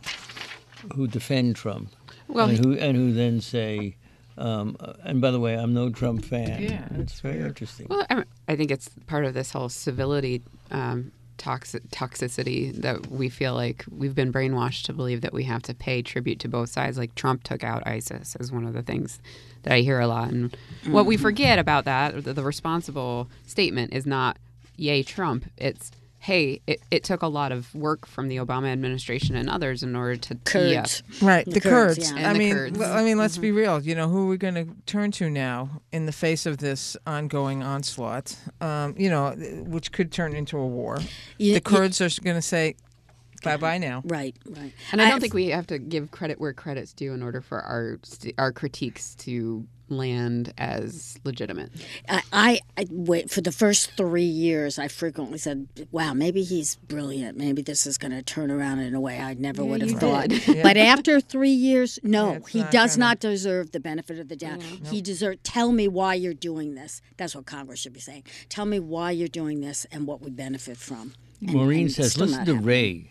who defend Trump Well, and who and who then say, um, and by the way, I'm no Trump fan. Yeah, it's very interesting. Well, I, I think it's part of this whole civility um, toxic, toxicity that we feel like we've been brainwashed to believe that we have to pay tribute to both sides. Like Trump took out ISIS is one of the things that I hear a lot. And mm-hmm. what we forget about that, the, the responsible statement is not, yay, Trump. It's, hey, it, it took a lot of work from the Obama administration and others in order to tee up. Kurds. Right, the, The Kurds. Kurds, yeah. I And the mean, Kurds. well, I mean, let's be real. You know, who are we going to turn to now in the face of this ongoing onslaught? Um, you know, which could turn into a war. You- the Kurds are going to say, bye bye now. Right, right. And I don't think we have to give credit where credit's due in order for our our critiques to land as legitimate. I, I, I wait for the first three years. I frequently said, "Wow, maybe he's brilliant. Maybe this is going to turn around in a way I never Yeah, would have you thought." did. Yeah. But after three years, no, Yeah, it's he not does gonna- not deserve the benefit of the doubt. He deserves. Tell me why you're doing this. That's what Congress should be saying. Tell me why you're doing this and what we benefit from. And- Maureen and says, still listen not to happening. Ray.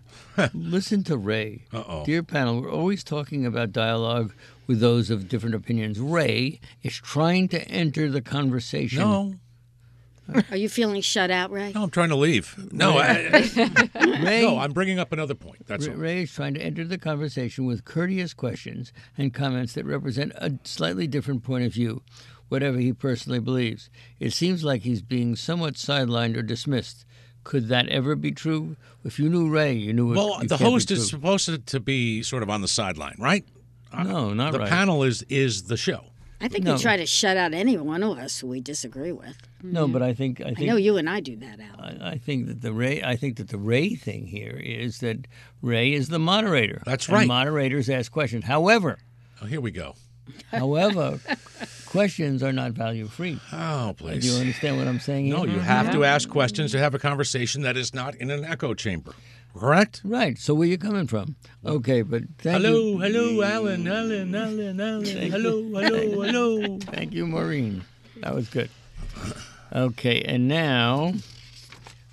Listen to Ray. Uh-oh. Dear panel, we're always talking about dialogue with those of different opinions. Ray is trying to enter the conversation. No, Are you feeling shut out, Ray? no, I'm trying to leave. No, I, Ray, no, I'm bringing up another point. That's Ray, all. Ray is trying to enter the conversation with courteous questions and comments that represent a slightly different point of view, whatever he personally believes. It seems like he's being somewhat sidelined or dismissed. Could that ever be true? If you knew Ray, you knew it. Well, it the can't be host is true. supposed to, to be sort of on the sideline, right? No, not the right. panel is is the show. I think No. we try to shut out any one of us who we disagree with. No, but I think I I think know you and I do that, Al. I, I think that the Ray. I think that the Ray thing here is that Ray is the moderator. That's and right. Moderators ask questions. However, Oh, here we go. however, questions are not value free. Oh, Do you please. understand what I'm saying? No, here? you have to ask questions to have a conversation that is not in an echo chamber. Correct? Right. So where you coming from? Okay, but thank Hello, you. hello, Alan, Alan, Alan, Alan. Hello, hello, hello. Thank you, Maureen. That was good. Okay, and now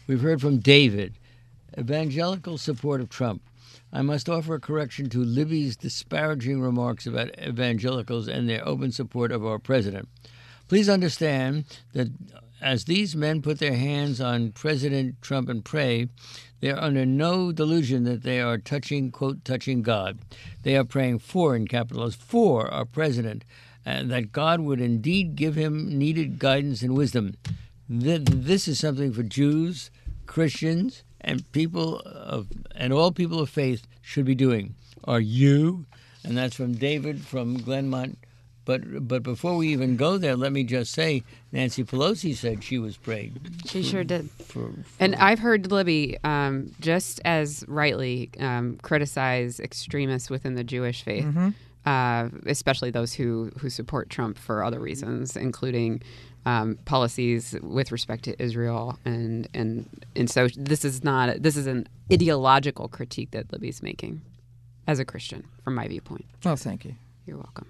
We've heard from David. Evangelical support of Trump. I must offer a correction to Libby's disparaging remarks about evangelicals and their open support of our president. Please understand that as these men put their hands on President Trump and pray, they are under no delusion that they are touching, quote, touching God. They are praying for, in capitals, for our president, and that God would indeed give him needed guidance and wisdom. This is something for Jews, Christians, and people of and all people of faith should be doing. Are you? And that's from David from Glenmont. But but before we even go there, let me just say Nancy Pelosi said she was praying. She sure did. For, for, and I've heard Libby um, just as rightly um, criticize extremists within the Jewish faith, mm-hmm. uh, especially those who, who support Trump for other reasons, including um, policies with respect to Israel. And, and and so this is not this is an ideological critique that Libby's making as a Christian, from my viewpoint. Oh, thank you. You're welcome.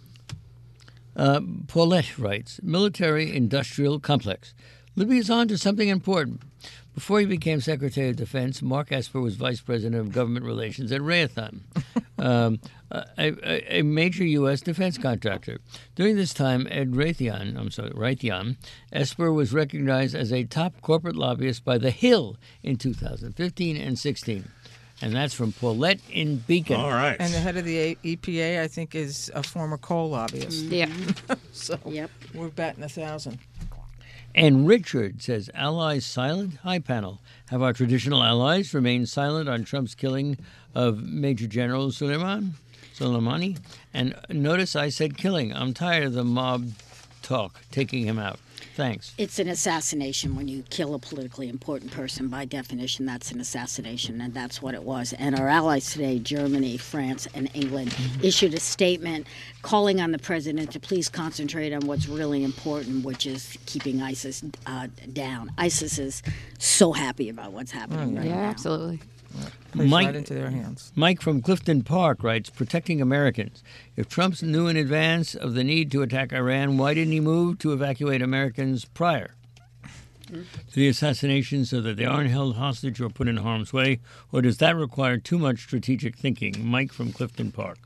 Uh, Paulette writes, military-industrial complex. Libby is on to something important. Before he became Secretary of Defense, Mark Esper was Vice President of Government Relations at Raytheon, um, a, a, a major U S defense contractor. During this time at Raytheon, I'm sorry, Raytheon, Esper was recognized as a top corporate lobbyist by The Hill in two thousand fifteen and sixteen. And that's from Paulette in Beacon. All right. And the head of the E P A, I think, is a former coal lobbyist. Yeah. So yep. We're batting a thousand. And Richard says, allies silent? Hi, panel. Have our traditional allies remained silent on Trump's killing of Major General Suleiman, Soleimani? And notice I said killing. I'm tired of the mob talk, taking him out. Thanks. It's an assassination when you kill a politically important person. By definition, that's an assassination, and that's what it was. And our allies today, Germany, France, and England, mm-hmm. issued a statement calling on the president to please concentrate on what's really important, which is keeping ISIS uh, down. ISIS is so happy about what's happening oh, right yeah, now. Yeah, absolutely. Plays Mike, right into their hands. Mike from Clifton Park writes, protecting Americans. If Trump knew in advance of the need to attack Iran, why didn't he move to evacuate Americans prior mm-hmm. to the assassination so that they aren't held hostage or put in harm's way? Or does that require too much strategic thinking? Mike from Clifton Park.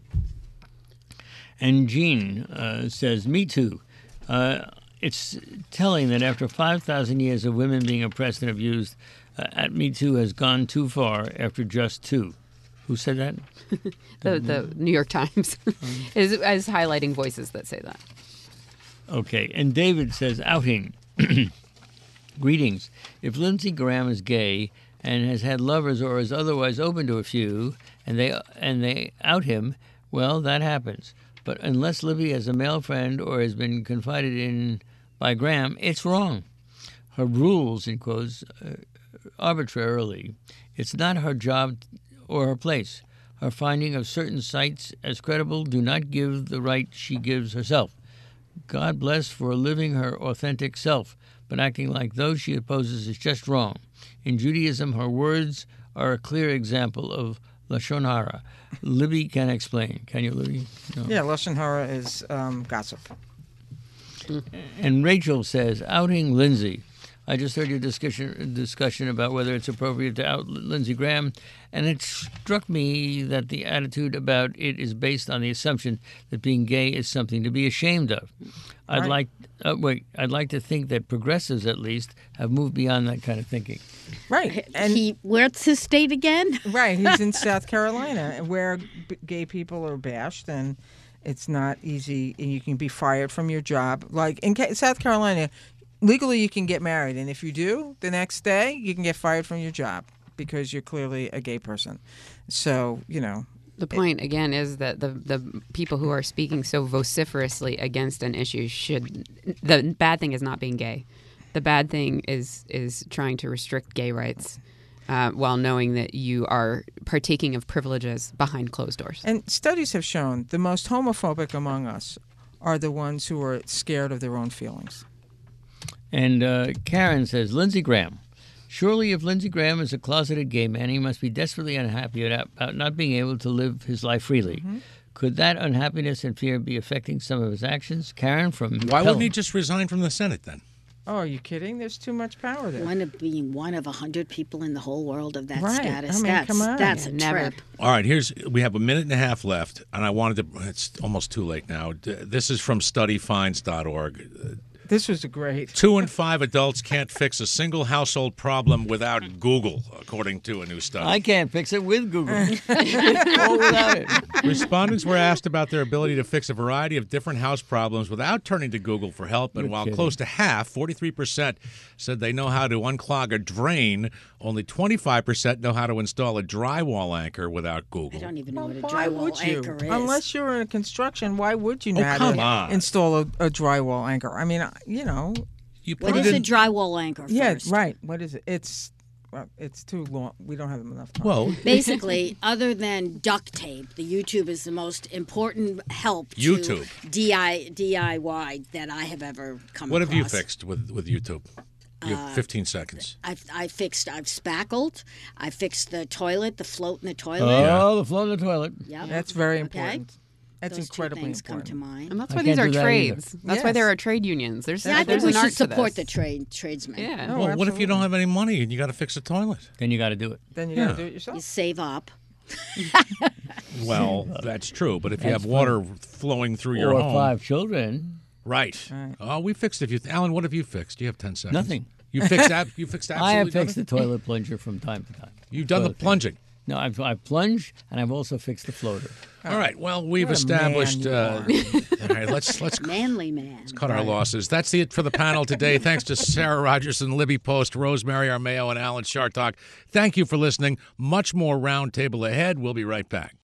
And Jean uh, says, me too. Uh, it's telling that after five thousand years of women being oppressed and abused, Uh, at Me Too has gone too far after just two. Who said that? the, the New York Times is, is highlighting voices that say that. Okay, and David says, outing. Greetings. If Lindsey Graham is gay and has had lovers or is otherwise open to a few, and they and they out him, well, that happens. But unless Libby has a male friend or has been confided in by Graham, it's wrong. Her rules, in quotes, uh, arbitrarily. It's not her job or her place. Her finding of certain sites as credible do not give the right she gives herself. God bless for living her authentic self, but acting like those she opposes is just wrong. In Judaism, her words are a clear example of Lashon Hara. Libby can explain. Can you, Libby? No. Yeah, Lashon Hara is um, gossip. And Rachel says, outing Lindsey. I just heard your discussion discussion about whether it's appropriate to out Lindsey Graham, and it struck me that the attitude about it is based on the assumption that being gay is something to be ashamed of. I'd right. like uh, wait. I'd like to think that progressives, at least, have moved beyond that kind of thinking. Right, and he where's his state again? Right, he's in South Carolina, where b- gay people are bashed, and it's not easy. And you can be fired from your job. Like in Ca- South Carolina. Legally, you can get married, and if you do, the next day, you can get fired from your job because you're clearly a gay person. So, you know. The point, it, again, is that the, the people who are speaking so vociferously against an issue should... The bad thing is not being gay. The bad thing is is trying to restrict gay rights uh, while knowing that you are partaking of privileges behind closed doors. And studies have shown the most homophobic among us are the ones who are scared of their own feelings. And uh, Karen says, Lindsey Graham. Surely if Lindsey Graham is a closeted gay man, he must be desperately unhappy about not being able to live his life freely. Mm-hmm. Could that unhappiness and fear be affecting some of his actions? Karen from Why Pelham. wouldn't he just resign from the Senate then? Oh, are you kidding? There's too much power there. One of being one of a hundred people in the whole world of that Right. status. I mean, that's come on. that's Yeah, a never. trip. All right, here's we have a minute and a half left, and I wanted to. It's almost too late now. D- This is from study finds dot org. This was a great. Two in five adults can't fix a single household problem without Google, according to a new study. I can't fix it with Google or without it. Respondents were asked about their ability to fix a variety of different house problems without turning to Google for help, and You're while kidding. close to half, forty-three percent, said they know how to unclog a drain, only twenty-five percent know how to install a drywall anchor without Google. I don't even know Well, what a why drywall would you? anchor is. Unless you're in construction, why would you know Oh, how come to on. install a, a drywall anchor? I mean, I- you know, You what put is it a in. drywall anchor yeah, first? right. What is it? It's well, it's too long. We don't have enough time. Well, Basically, other than duct tape, the YouTube is the most important help to YouTube. D I D I Y that I have ever come what across. have you fixed with, with YouTube? You have fifteen seconds. I've I fixed. I've spackled. I fixed the toilet, the float in the toilet. Oh, the flow in the toilet. Yep. That's very Okay. important. That's Those incredibly two things important. come to mind. And that's I why these can't are do that trades. That's why Yes. there are trade unions. There's Yeah, I think there's we an art should to support this. the trade tradesmen. Yeah. Oh, Well, what if you don't absolutely. have any money and you got to fix a toilet? Then you got to do it. Then you Yeah. gotta do it You yourself. save up. Well, that's true. But if you That's have water flowing through your Four or home, five children. right? Right. Oh, we fixed it. If you, Alan, what have you fixed? You have ten seconds. Nothing. You fixed that. You fixed absolutely I have fixed nothing? the toilet plunger from time to time. You've done the Toilet thing. plunging. No, I've, I've plunged and I've also fixed the floater. All right. Well, we've What a man established. you Uh, all right. Let's let's Manly man. cut our losses. That's it for the panel today. Thanks to Sarah Rogerson, Libby Post, Rosemary Armeo, and Alan Shartock. Thank you for listening. Much more roundtable ahead. We'll be right back.